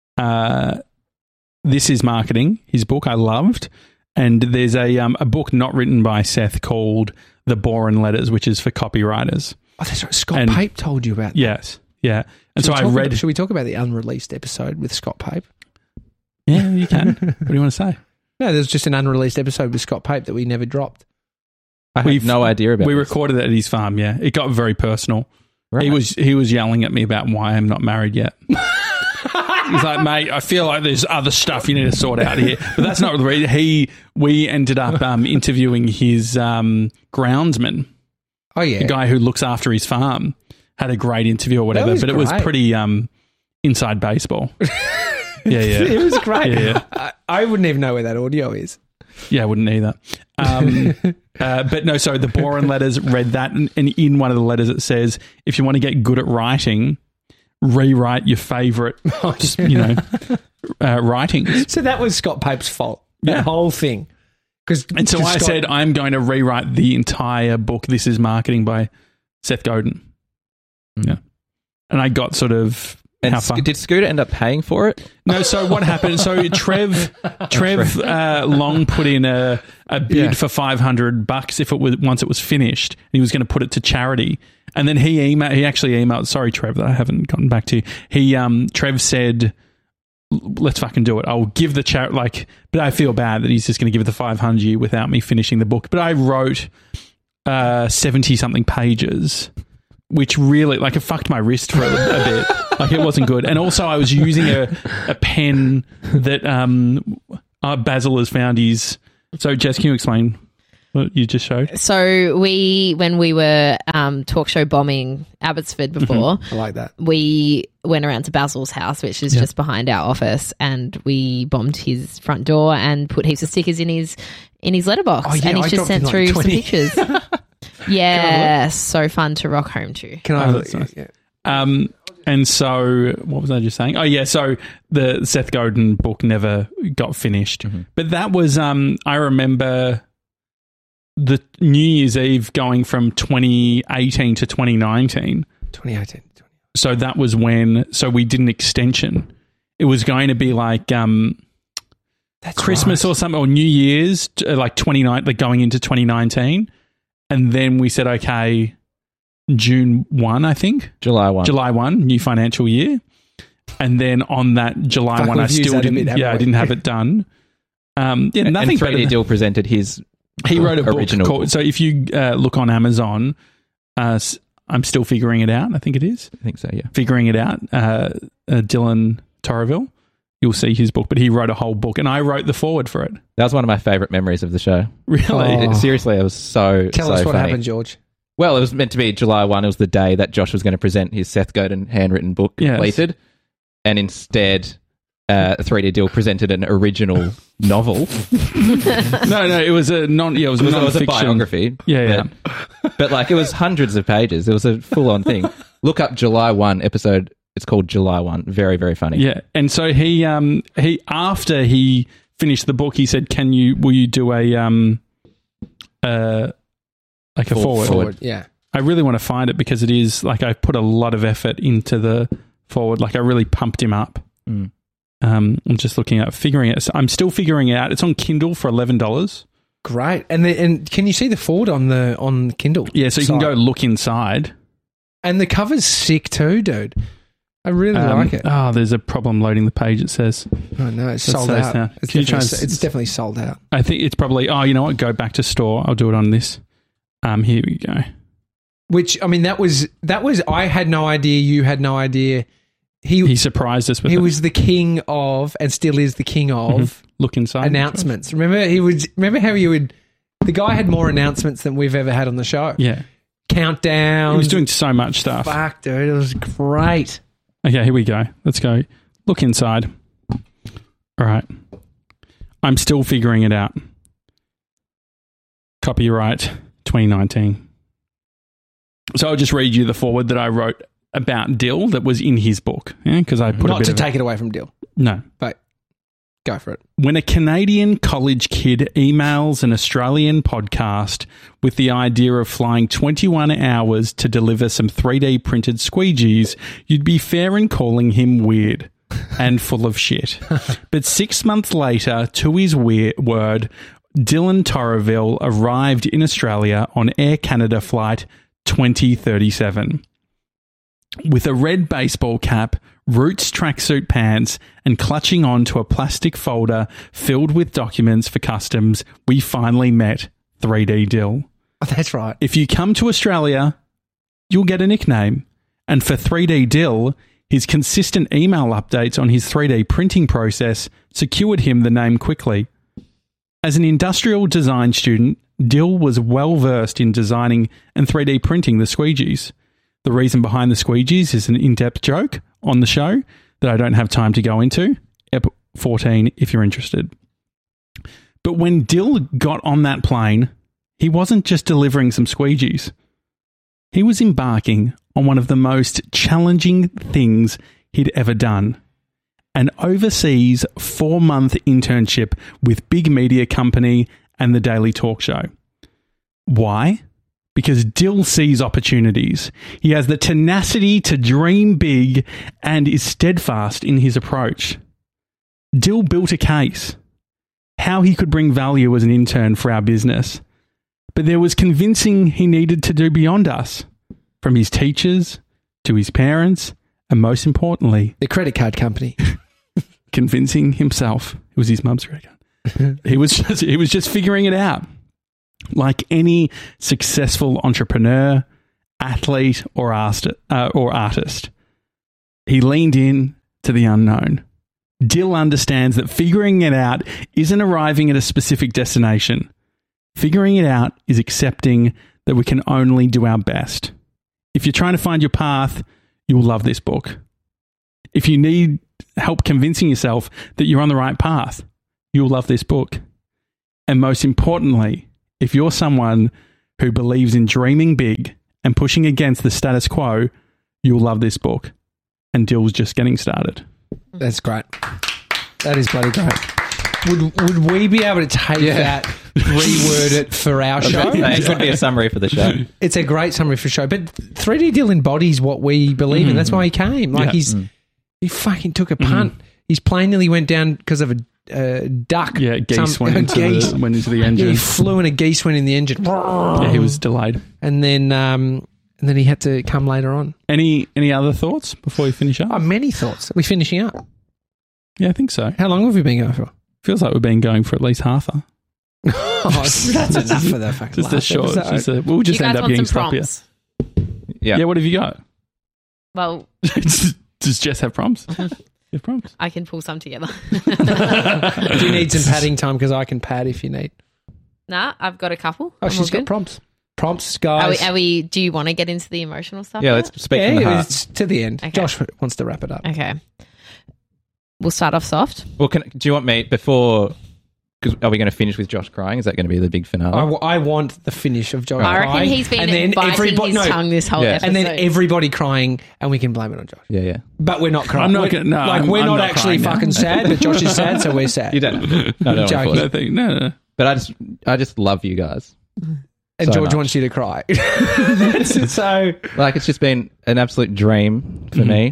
Uh, This is Marketing, his book I loved. And there's a um, a book not written by Seth called The Boren Letters, which is for copywriters. Oh, that's right. Scott And- Pape told you about that. Yes. Yeah. And Should so we I talk read. About, should we talk about the unreleased episode with Scott Pape? Yeah, you can. What do you want to say? No, there's just an unreleased episode with Scott Pape that we never dropped. I have We've- no idea about We this. recorded it at his farm, yeah. It got very personal. Right. He was he was yelling at me about why I'm not married yet. He's like, mate, I feel like there's other stuff you need to sort out here. But that's not the reason. He, we ended up um, interviewing his um, groundsman, Oh, yeah. the guy who looks after his farm. Had a great interview or whatever, was but it was great. pretty um, inside baseball. yeah, yeah. It was great. Yeah, yeah. I, I wouldn't even know where that audio is. Yeah, I wouldn't either. Um, uh, but no, so the Boren Letters, read that, and, and in one of the letters it says, if you want to get good at writing, rewrite your favourite, you know, uh, writings. So that was Scott Pape's fault. That Yeah. whole thing. Cause, And so 'cause I Scott- said, I'm going to rewrite the entire book, This is Marketing by Seth Godin. Mm. Yeah. And I got sort of... And how Sc- far? did Scooter end up paying for it? No, so what happened? So Trev, Trev uh, Long put in a, a bid Yeah. for five hundred bucks if it was once it was finished. He was going to put it to charity, and then he emailed. He actually emailed. Sorry, Trev, that I haven't gotten back to you. He um, Trev said, "Let's fucking do it. I'll give the charity." Like, but I feel bad that he's just going to give the five hundred without me finishing the book. But I wrote uh, seventy something pages. Which really, like, it fucked my wrist for a, a bit. Like, it wasn't good. And also, I was using a, a pen that um, uh, Basil has found his... So, Jess, can you explain what you just showed? So we, when we were um, talk show bombing Abbotsford before, I like that. we went around to Basil's house, which is just behind our office, and we bombed his front door and put heaps of stickers in his in his letterbox. Oh, yeah, and he's I just dropped sent in like through twenty. some pictures. Yeah, so fun to rock home to. Can I? Oh, that's nice. yeah. Um, and so, what was I just saying? Oh, yeah, so the Seth Godin book never got finished. But that was, um, I remember the New Year's Eve going from twenty eighteen to twenty nineteen. twenty eighteen. So that was when, so we did an extension. It was going to be like um, That's Christmas right. or something, or New Year's, t- like twenty-nine, like going into twenty nineteen. And then we said, okay, June first, I think, July first. July first, new financial year. And then on that July Fuck, first, I we've used still that a didn't, bit, haven't yeah, I we? didn't have it done. Um, yeah, nothing and better. three D than- Dill presented his He wrote a book original called, book. so if you uh, look on Amazon, uh, s- I'm still figuring it out. I think it is. I think so, yeah. Figuring it out, uh, uh, Dylan Torreville. You'll see his book, but he wrote a whole book, and I wrote the forward for it. That was one of my favourite memories of the show. Really? Oh. It- seriously, it was so Tell so us what funny. happened, George. Well, it was meant to be July first. It was the day that Josh was going to present his Seth Godin handwritten book Yes. completed. And instead, uh, three D Dill presented an original novel. no, no, it was a non. Yeah, it was, It was, it was a non-fiction. biography. Yeah, yeah. But, but like it was hundreds of pages. It was a full on thing. Look up July first episode. It's called July first. Very, very funny. Yeah, and so he um he after he finished the book, he said, "Can you will you do a um uh like a For- forward?" forward. Yeah. I really want to find it because it is like I put a lot of effort into the forward. Like I really pumped him up. Mm. Um, I'm just looking at figuring it. I'm still figuring it out. It's on Kindle for eleven dollars. Great. And the, and can you see the forward on the on Kindle? Yeah, so you can site? go look inside. And the cover's sick too, dude. I really Um, like it. Oh, there's a problem loading the page. It says. Oh no, it's It sold says out. now. It's Can you try definitely, and s- it's definitely sold out. I think it's probably. Oh, you know what? Go back to store. I'll do it on this. Um, here we go. Which I mean, that was that was. I had no idea. You had no idea. He He he, surprised us with it. was the king of, and still is the king of Look inside. announcements. Remember, he would. Remember how he would. The guy had more announcements than we've ever had on the show. Yeah, Countdown. he was doing so much stuff. Fuck, dude, it was great. Okay, here we go. Let's go. Look inside. All right. I'm still figuring it out. Copyright twenty nineteen. So I'll just read you the forward that I wrote about Dill that was in his book. Yeah, because I put a Not bit to of take it away from Dill, no. but Go for it. When a Canadian college kid emails an Australian podcast with the idea of flying twenty-one hours to deliver some three D printed squeegees, you'd be fair in calling him weird and full of shit. But six months later, to his weird word, Dylan Torreville arrived in Australia on Air Canada flight twenty thirty-seven. With a red baseball cap, Roots tracksuit pants, and clutching on to a plastic folder filled with documents for customs, we finally met three D Dill. Oh, that's right. If you come to Australia, you'll get a nickname. And for three D Dill, his consistent email updates on his three D printing process secured him the name quickly. As an industrial design student, Dill was well versed in designing and three D printing the squeegees. The reason behind the squeegees is an in-depth joke on the show that I don't have time to go into. Ep fourteen if you're interested. But when Dill got on that plane, he wasn't just delivering some squeegees. He was embarking on one of the most challenging things he'd ever done. An overseas four-month internship with big media company and the Daily Talk Show. Why? Because Dill sees opportunities. He has the tenacity to dream big and is steadfast in his approach. Dill built a case, how he could bring value as an intern for our business. But there was convincing he needed to do beyond us, from his teachers to his parents, and most importantly, The credit card company. convincing himself. It was his mum's credit card. he was just, he was just figuring it out. Like any successful entrepreneur, athlete, or, ast- uh, or artist, he leaned in to the unknown. Dill understands that figuring it out isn't arriving at a specific destination. Figuring it out is accepting that we can only do our best. If you're trying to find your path, you'll love this book. If you need help convincing yourself that you're on the right path, you'll love this book. And most importantly, if you're someone who believes in dreaming big and pushing against the status quo, you'll love this book. And Dill's just getting started. That's great. That is bloody great. Would would we be able to take that, reword it for our show? It could be a summary for the show. It's a great summary for the show. But three D Dill embodies what we believe mm. in. That's why he came. Like Yeah. he's Mm. he fucking took a punt. Mm. His plane nearly went down because of a uh, duck. Yeah, geese, Some, went, into geese. The, went into the Yeah, engine. he flew and a geese went in the engine. Yeah, he was delayed. And then um, and then he had to come later on. Any any other thoughts before we finish up? Oh, many thoughts. Are we finishing up? Yeah, I think so. How long have we been going for? Feels like we've been going for at least half a. Oh, that's enough for the fucking Just a last short. episode. Just a, we'll just you guys end up want getting some sloppier. prompts? Yeah. Yeah, what have you got? Well, Does Jess have prompts? You have prompts? I can pull some together. Do you need some padding time? Because I can pad if you need. Nah, I've got a couple. Oh, I'm she's all got good. prompts. Prompts, Are guys. we, are we? Do you want to get into the emotional stuff? Yeah, yet? let's speak yeah, from the heart. it's to the end. Okay. Josh wants to wrap it up. Okay. We'll start off soft. Well, can, do you want me before? Because are we going to finish with Josh crying? Is that going to be the big finale? I, w- I want the finish of Josh I reckon crying, he's been and then biting everybody, his no, tongue this whole Yeah. episode. and then everybody crying, and we can blame it on Josh. yeah, yeah. But we're not crying. I'm not We're- gonna- no, like I'm- we're I'm not, not actually crying now. fucking sad, but Josh is sad, so we're sad. You don't. No, no, Joking. I think, no, no, no. But I just, I just love you guys. And so George much. wants you to cry. That's it. So Like it's just been an absolute dream for Mhm. me.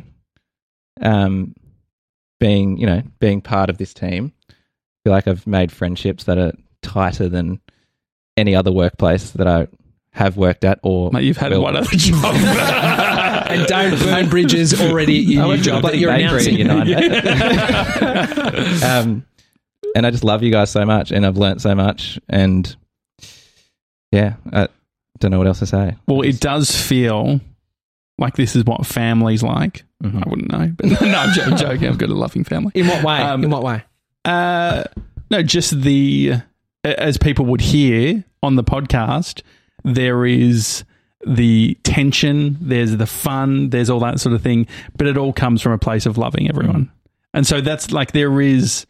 Um, being you know being part of this team, I feel like I've made friendships that are tighter than any other workplace that I have worked at. Or Mate, you've had will. one other job. and don't burn bridges already at your new job that you're Bakery at announcing. United. um, and I just love you guys so much, and I've learnt so much, and yeah, I don't know what else to say. Well, it does feel like this is what family's like. Mhm. I wouldn't know. But no, I'm joking, joking. I've got a loving family. In what way? Um, In what way? Uh, no, just the, as people would hear on the podcast, there is the tension, there's the fun, there's all that sort of thing, but it all comes from a place of loving everyone. And so that's like, there is,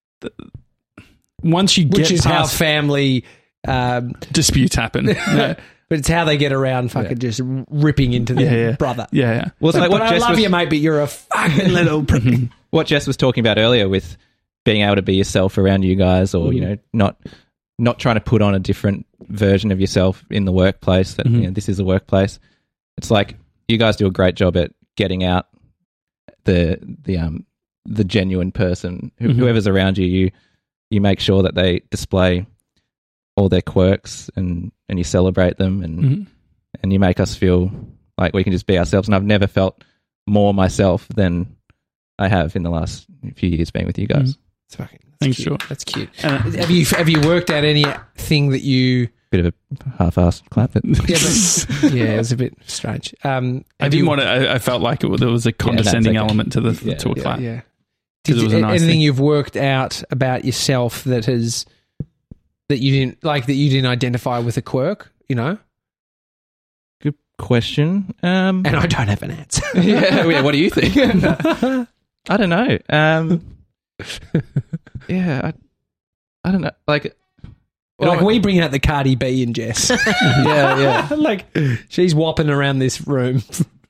once you Which get is how past family. Um, disputes happen. Yeah, but it's how they get around fucking just ripping into their Yeah, yeah. brother. yeah. yeah. Well, it's But, like but what I Jess love was, you, mate, but you're a fucking little prick. what Jess was talking about earlier with being able to be yourself around you guys, or you know, not not trying to put on a different version of yourself in the workplace. That Mhm. you know, this is a workplace. It's like you guys do a great job at getting out the the um the genuine person, Who, Mhm. whoever's around you. You you make sure that they display all their quirks, and and you celebrate them, and Mhm. and you make us feel like we can just be ourselves. And I've never felt more myself than I have in the last few years being with you guys. It's fucking, that's Thanks, cute. Sean. That's cute. And- Have you have you worked out anything that you? Bit of a half-assed clap. But Yeah, but, yeah, it was a bit strange. Um, I have didn't you- want to. I, I felt like it, there was a condescending okay. element to the Yeah, to a Yeah, clap. yeah. 'Cause Did it was you, a nice anything thing. you've worked out about yourself that has that you didn't like that you didn't identify with a quirk? You know, good question. Um, and I don't have an answer. yeah, yeah, what do you think? I don't know. Um, yeah, I, I don't know. Like, Like we bring out the Cardi B and Jess. yeah, yeah. Like she's whopping around this room.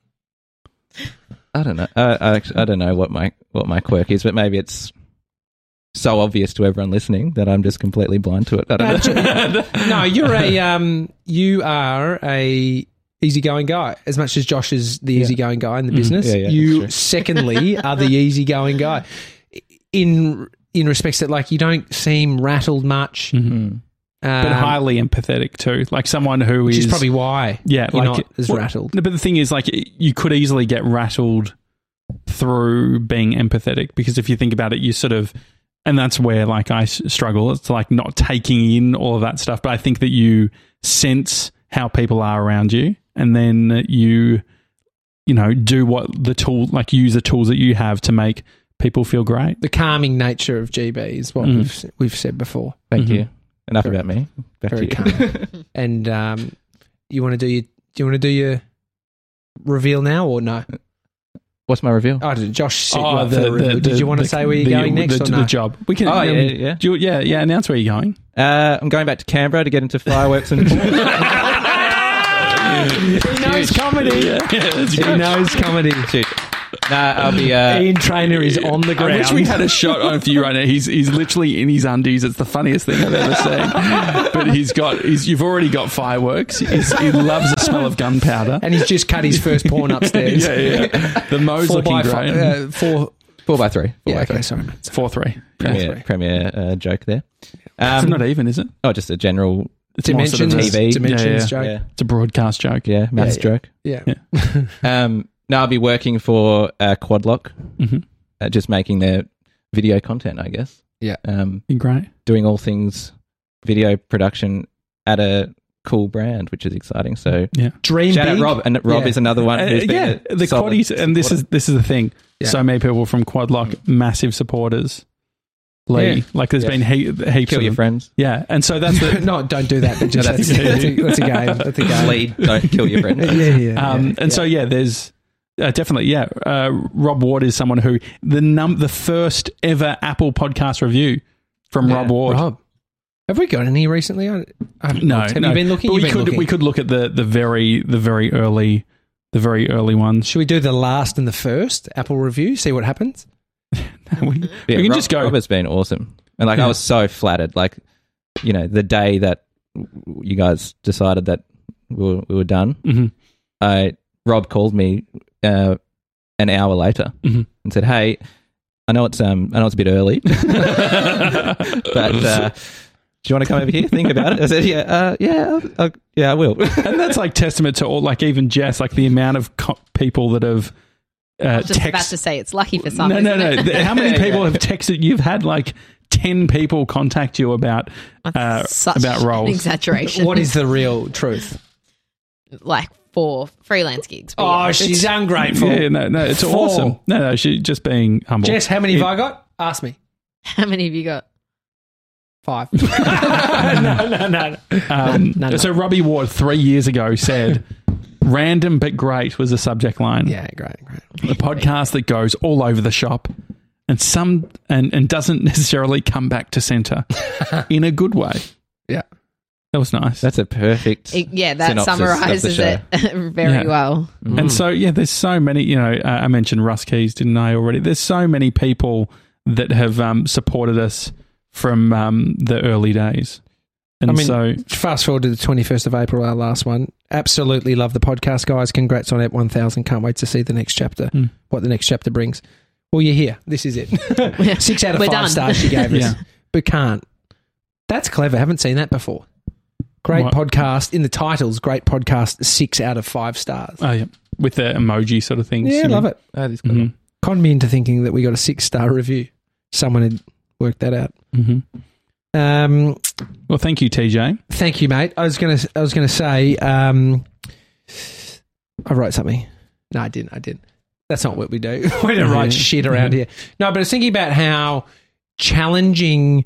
I don't know. I, I, actually, I don't know what my what my quirk is, but maybe it's so obvious to everyone listening that I'm just completely blind to it. I don't know. No, you're a um, you are a easygoing guy. As much as Josh is the Yeah. easygoing guy in the business, Yeah, yeah, you that's secondly are the easygoing guy. In in respects that like you don't seem rattled much, Mhm. um, But highly empathetic too, like someone who which is, is probably why yeah, you're like not as well, rattled. No, but the thing is, like, you could easily get rattled through being empathetic, because if you think about it, you sort of, and that's where like I s- struggle. It's like not taking in all of that stuff, but I think that you sense how people are around you, and then you, you know, do what the tool, like use the tools that you have to make people feel great. The calming nature of G B is what Mm. we've we've said before. Thank Mhm. you. Enough Very- about me. Back very to you. And um, you want to do your do you want to do your reveal now or no? What's my reveal? Oh, did Josh set you Oh, up for the reveal. Did you want to say where you're going next the, or no? the job. We can. Oh, yeah, um, yeah. do you- yeah, yeah. Announce where you're going. Uh, I'm going back to Canberra to get into fireworks and. He knows comedy. Yeah, that's He good. knows comedy. Shoot. Nah, I'll be. Uh, Ian Trainer is on the ground. I wish we had a shot of you right now. He's he's literally in his undies. It's the funniest thing I've ever seen. But he's got he's you've already got fireworks. He's, he loves the smell of gunpowder. and he's just cut his first porn upstairs. yeah, yeah. The Mo's Four looking by great. five, uh, four. four by three. Four Yeah, by okay, three. sorry, mate. Four three. Premier, three. premier uh, joke there. It's Um, not even, is it? oh, just a general. It's more sort of Dimensions, a- T V. dimensions Yeah, yeah. joke. Yeah, It's a broadcast joke. yeah, maths yeah. joke. Yeah. Yeah. Um, no, I'll be working for uh, Quadlock, Mm-hmm. uh, just making their video content, I guess. Yeah. Um, Great. doing all things video production at a cool brand, which is exciting. So Dream shout big. out Rob, and Rob Yeah. is another one. Uh, Who's been yeah, a the solid quaddies, and this is supporter. this is the thing. Yeah. So many people from Quadlock, massive supporters. Lee, Yeah. like there's Yeah. been he- heaps Kill of your them. friends. Yeah, and so that's the, No, don't do that. But just, No, that's, that's- that's, a, that's a game. That's a game. Lead, don't kill your friends. Yeah, yeah. Um, yeah, and yeah. so yeah, there's uh, definitely yeah. Uh, Rob Ward is someone who the num the first ever Apple podcast review from Yeah. Rob Ward. Rob, have we got any recently? I, I haven't No, looked. Have no. you been looking? But You've we been could looking. we could look at the the very the very early the very early ones. Should we do the last and the first Apple review? See what happens. we, Yeah, we can Rob, just go. Rob has been awesome, and like Yeah. I was so flattered. Like, you know, the day that you guys decided that we were, we were done, Mhm. I Rob called me uh, an hour later Mhm. and said, "Hey, I know it's um I know it's a bit early, but uh, do you want to come over here? Think about it." I said, "Yeah, uh, yeah, I'll, I'll, yeah, I will." And that's like testament to all, like even Jess, like the amount of co- people that have uh, I was just about text. to say it's lucky for some. No, no, isn't no. it? The- How many people have texted? You've had like ten people contact you about uh, Such about an roles. exaggeration. What is the real truth? like for freelance gigs? but Oh, yeah. she's ungrateful. Yeah, no, no, it's Four. awesome. No, no, she just being humble. Jess, how many have It- I got? Ask me. How many have you got? Five. no, no, no. Um, No, no. So Robbie Ward three years ago said, "Random but great" was the subject line. Yeah, great, great. The podcast that goes all over the shop and some and, and doesn't necessarily come back to center in a good way. Yeah. That was nice. That's a perfect. It- yeah, that synopsis of the summarizes show. it very Yeah. well. And so, yeah, there's so many, you know, uh, I mentioned Russ Keys, didn't I already? There's so many people that have um, supported us from um, the early days. And I mean, so, fast forward to the twenty-first of April, our last one. Absolutely love the podcast, guys. Congrats on Ep one thousand. Can't wait to see the next chapter, Mm. what the next chapter brings. Well, you're here. This is it. Six out of We're five done. stars she gave us. Yeah. But can't. That's clever. Haven't seen that before. Great What? podcast. In the titles, great podcast, six out of five stars. oh yeah, with the emoji sort of things. yeah, you love mean? it. That is clever. Mhm. Conned me into thinking that we got a six-star review. Someone had worked that out. Mhm. Um, Well, thank you, T J. Thank you, mate. I was gonna, I was gonna say, um, I wrote something. No, I didn't. I didn't. That's not what we do. We don't write Yeah. shit around here. No, but I was thinking about how challenging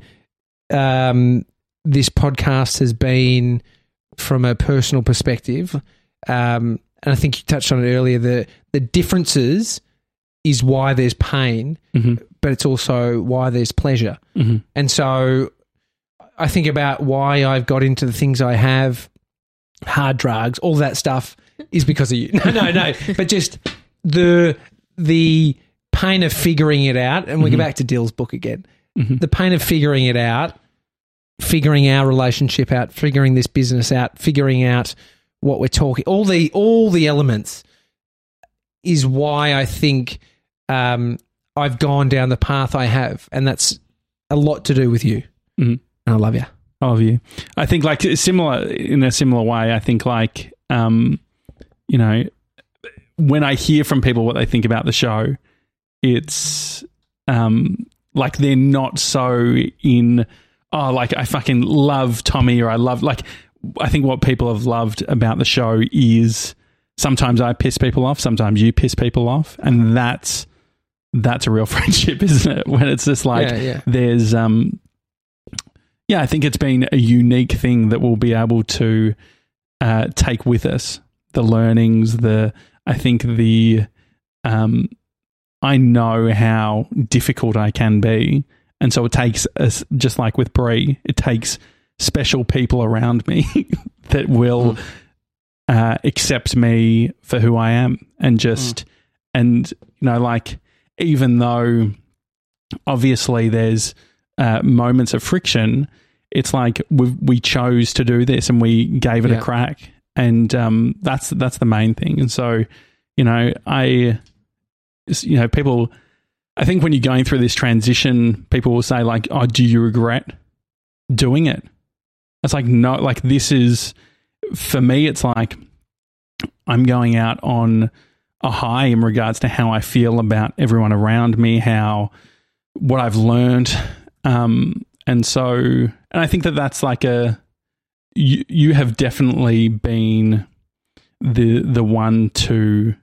um, this podcast has been from a personal perspective. Um, and I think you touched on it earlier. The the differences is why there's pain, hmm but it's also why there's pleasure. hmm And so I think about why I've got into the things I have, hard drugs, all that stuff is because of you. No, no, no. But just the the pain of figuring it out, and we go Mhm. back to Dill's book again. hmm The pain of figuring it out, figuring our relationship out, figuring this business out, figuring out what we're talking, all the all the elements is why I think um, I've gone down the path I have, and that's a lot to do with you. Mhm. And I love you. of you. I think like similar in a similar way. I think like um, you know, when I hear from people what they think about the show, it's um like they're not so in oh like I fucking love Tommy or I love like I think what people have loved about the show is sometimes I piss people off, sometimes you piss people off, and that's that's a real friendship, isn't it? When it's just like Yeah, yeah. there's um yeah, I think it's been a unique thing that we'll be able to uh, take with us. The learnings, the I think the um, I know how difficult I can be, and so it takes us just like with Bree, it takes special people around me that will uh, accept me for who I am, and just and you know like even though obviously there's uh, moments of friction, it's like we we chose to do this and we gave it Yeah. a crack, and um, that's that's the main thing. And so, you know, I, you know, people, I think when you're going through this transition, people will say like, "Oh, do you regret doing it?" It's like no, like this is for me. It's like I'm going out on a high in regards to how I feel about everyone around me, how what I've learned. Um, and so, and I think that that's like a, you, you have definitely been the, the one to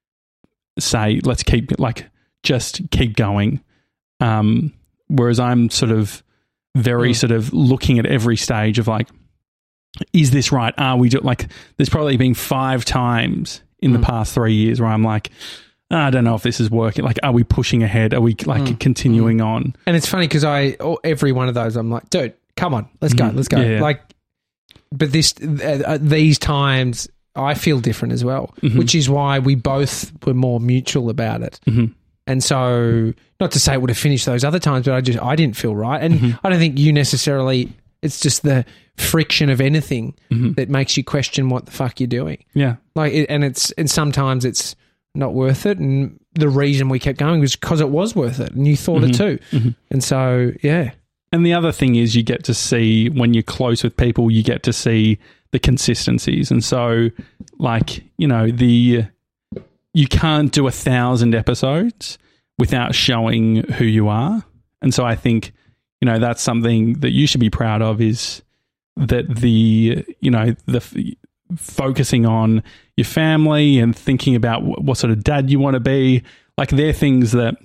say, let's keep like, just keep going. Um, whereas I'm sort of very Mm. sort of looking at every stage of like, is this right? Are we do like, there's probably been five times in the Mm. past three years where I'm like, I don't know if this is working. Like, are we pushing ahead? Are we like Mm. continuing on? And it's funny because I all- every one of those I'm like, dude, come on, let's go, Mhm. let's go. Yeah, yeah. Like, but this uh, uh, these times I feel different as well, Mhm. which is why we both were more mutual about it. Mhm. And so, not to say it would have finished those other times, but I just I didn't feel right, and Mhm. I don't think you necessarily. It's just the friction of anything Mhm. that makes you question what the fuck you're doing. Yeah. Like, it, and it's and sometimes it's not worth it, and the reason we kept going was because it was worth it, and you thought it too. Mhm. And so, yeah, And the other thing is you get to see when you're close with people, you get to see the consistencies. And so like, you know, the you can't do a thousand episodes without showing who you are. And so I think, you know, that's something that you should be proud of is that the, you know, the f- focusing on your family and thinking about wh- what sort of dad you want to be. Like they're things that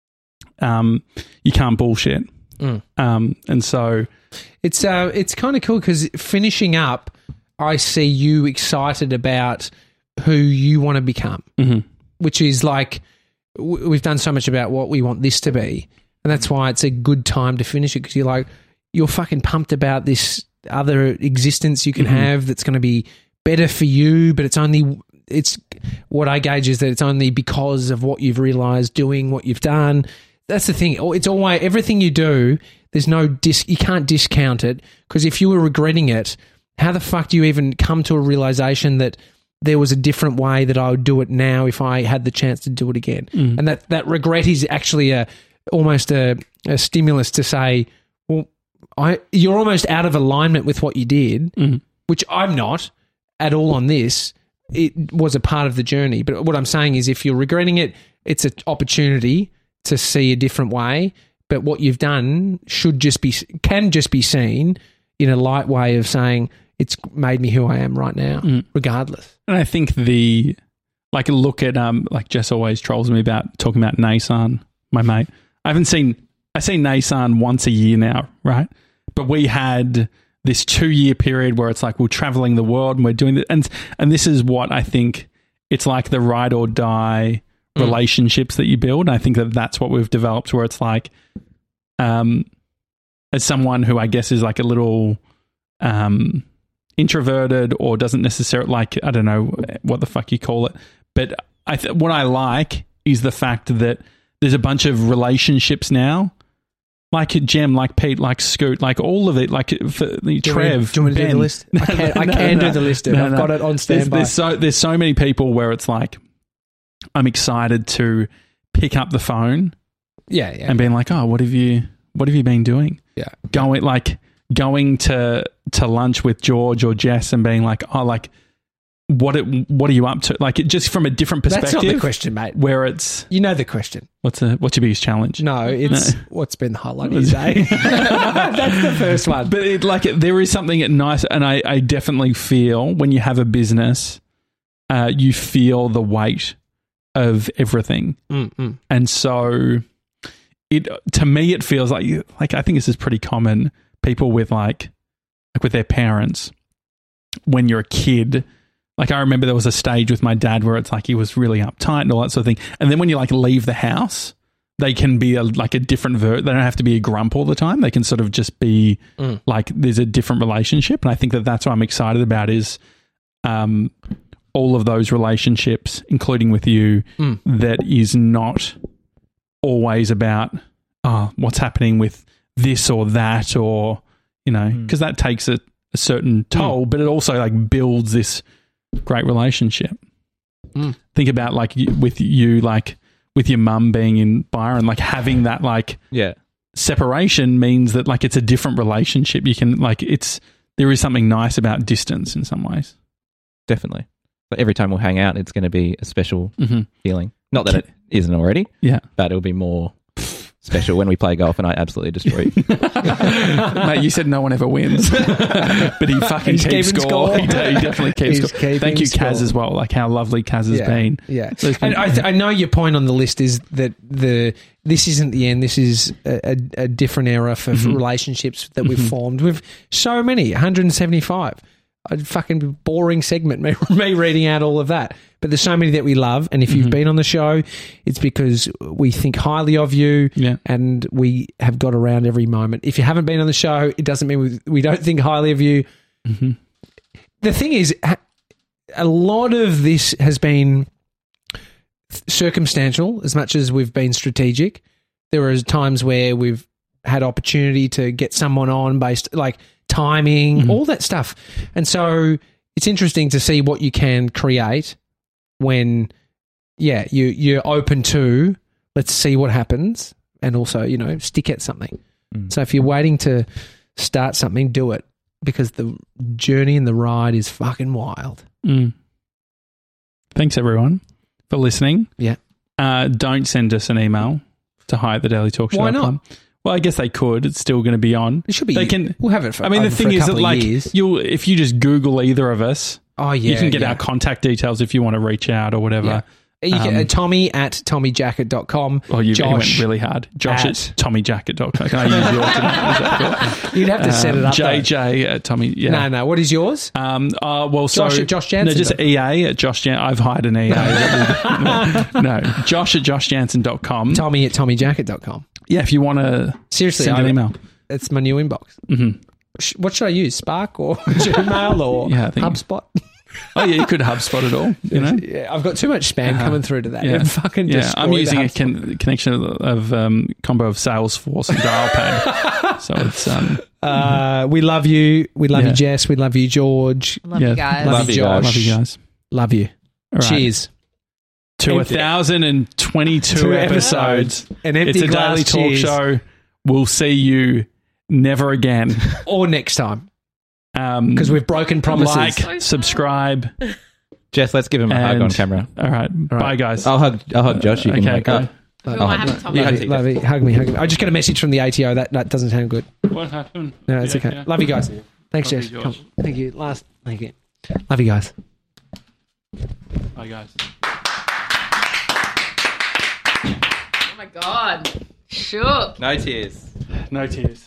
um, you can't bullshit. Mm. Um, and so, it's uh, it's kind of cool because finishing up, I see you excited about who you want to become, mhm. which is like w- we've done so much about what we want this to be, and that's why it's a good time to finish it because you're like you're fucking pumped about this other existence you can Mhm. have that's going to be better for you, but it's only it's what I gauge is that it's only because of what you've realized doing what you've done that's the thing. It's always everything you do. There's no dis. You can't discount it because if you were regretting it, how the fuck do you even come to a realization that there was a different way that I would do it now if I had the chance to do it again? Mm. And that that regret is actually a almost a, a stimulus to say, well, I you're almost out of alignment with what you did, Mm. which I'm not at all on this. It was a part of the journey. But what I'm saying is if you're regretting it, it's an opportunity to see a different way. But what you've done should just be can just be seen in a light way of saying it's made me who I am right now, Mm. regardless. And I think the like look at um like Jess always trolls me about talking about Nasan, my mate. I haven't seen I see Nasan once a year now, right? But we had this two year period where it's like we're traveling the world and we're doing the, and and this is what I think it's like the ride or die Mm. relationships that you build. And I think that that's what we've developed where it's like um as someone who I guess is like a little um introverted or doesn't necessarily like, I don't know what the fuck you call it, but I th- what I like is the fact that there's a bunch of relationships now, like Jem, like Pete, like Scoot, like all of it, like for the Do you want me- Trev, do you want me to do Ben. the list? I can, I No, can no, do the list. dude. no, I've no. got it on There's, standby. there's so there's so many people where it's like I'm excited to pick up the phone yeah, yeah. and being like, oh, what have you what have you been doing? yeah. Going like going to to lunch with George or Jess and being like, oh, like what it, what are you up to? Like it, just from a different perspective. That's not the question, mate. Where it's You know the question. what's a what's your biggest challenge? No, it's No. what's been the highlight of your day. That's the first one. But it, like there is something nice, and I, I definitely feel when you have a business, uh, you feel the weight of everything, Mm, mm. and so it to me it feels like like I think this is pretty common. People with like like with their parents when you're a kid. Like I remember there was a stage with my dad where it's like he was really uptight and all that sort of thing. And then when you like leave the house, they can be a, like a different ver- they don't have to be a grump all the time. They can sort of just be Mm. like there's a different relationship. And I think that that's what I'm excited about is um, all of those relationships, including with you, Mm. that is not always about oh, what's happening with this or that or, you know, because that takes a, a certain toll, but it also like builds this great relationship. Mm. Think about like you, with you, like with your mum being in Byron, like having that like Yeah. separation means that like it's a different relationship. You can like it's there is something nice about distance in some ways. Definitely. But every time we'll hang out, it's going to be a special Mm-hmm. feeling. Not that it isn't already, Yeah, but it'll be more special when we play golf and I absolutely destroy you. mate. You said no one ever wins, but he fucking He's keeps keeping score. score. He, de- he definitely keeps He's score. keeping Thank you, Kaz, score. as well. Like how lovely Kaz has yeah, been. Yeah, So it's been- and I, th- I know your point on the list is that the this isn't the end. This is a, a, a different era for, for Mhm. relationships that we've Mhm. formed. We've so many, one hundred seventy-five. A fucking boring segment, me, me reading out all of that. But there's so many that we love, and if you've Mhm. been on the show, it's because we think highly of you, Yeah. and we have got around every moment. If you haven't been on the show, it doesn't mean we, we don't think highly of you. Mhm. The thing is, ha- a lot of this has been circumstantial as much as we've been strategic. There are times where we've had opportunity to get someone on based like timing, Mhm. all that stuff. And so it's interesting to see what you can create when, yeah, you, you're open to, let's see what happens, and also, you know, stick at something. Mm. So if you're waiting to start something, do it, because the journey and the ride is fucking wild. Mm. Thanks everyone for listening. Yeah. Uh, don't send us an email to hi at the daily talk show. Why not? Well, I guess they could. It's still going to be on. It should be. They can. We'll have it for. I mean, the over thing for a is that couple of like years. you'll if you just Google either of us, Oh yeah, you can get yeah. our contact details if you want to reach out or whatever. Yeah. You can, Um, uh, Tommy at Tommy Jacket dot com. Oh, you Josh went really hard. Josh at- at Tommy Jacket dot com. Can I use yours? Is that cool? You'd have to set it up. J though. J at Tommy. Yeah. No, no. What is yours? Um. Uh. Well, Josh so at Josh Jansen No, just dot- E A at Josh Jansen. I've hired an E A. no, no, Josh at Josh Jansen dot com. Tommy at Tommy Jacket dot com. Yeah, if you want to Seriously, send an I- email. It's my new inbox. Mm-hmm. Sh- What should I use? Spark or Gmail or Yeah, I think- HubSpot? Oh yeah, you could HubSpot it all. You know. Yeah, I've got too much spam Uh-huh. coming through to that. Yeah. It fucking Yeah, I'm destroy using the a HubSpot. con- connection of, of um, combo of Salesforce and Dialpad. So it's um, Uh, we love you. We love Yeah. you, Jess. We love you, George. Love Yeah. you guys. Love, Love you, you guys. Josh. love you guys. Love you. All right. Cheers. To a Empty- thousand and twenty-two Two episodes. An empty It's a glass daily talk cheers. show. We'll see you never again. Or next time. Um, Because we've broken promises. like, subscribe. Jess, let's give him a hug And- on camera. All right. Bye, guys. I'll hug. I'll hug Josh. You can Okay, hug. go. Oh, Who am I having top You of? hug Love you, me. love you. Hug me, hug me. I just got a message from the A T O. That, that doesn't sound good. What happened? No, it's Yeah, okay. yeah. Love you guys. Thanks, Love Jess. you, Come. Josh. Thank you. Last. Thank you. Love you guys. Bye, guys. Oh my god. Shook. No tears. No tears.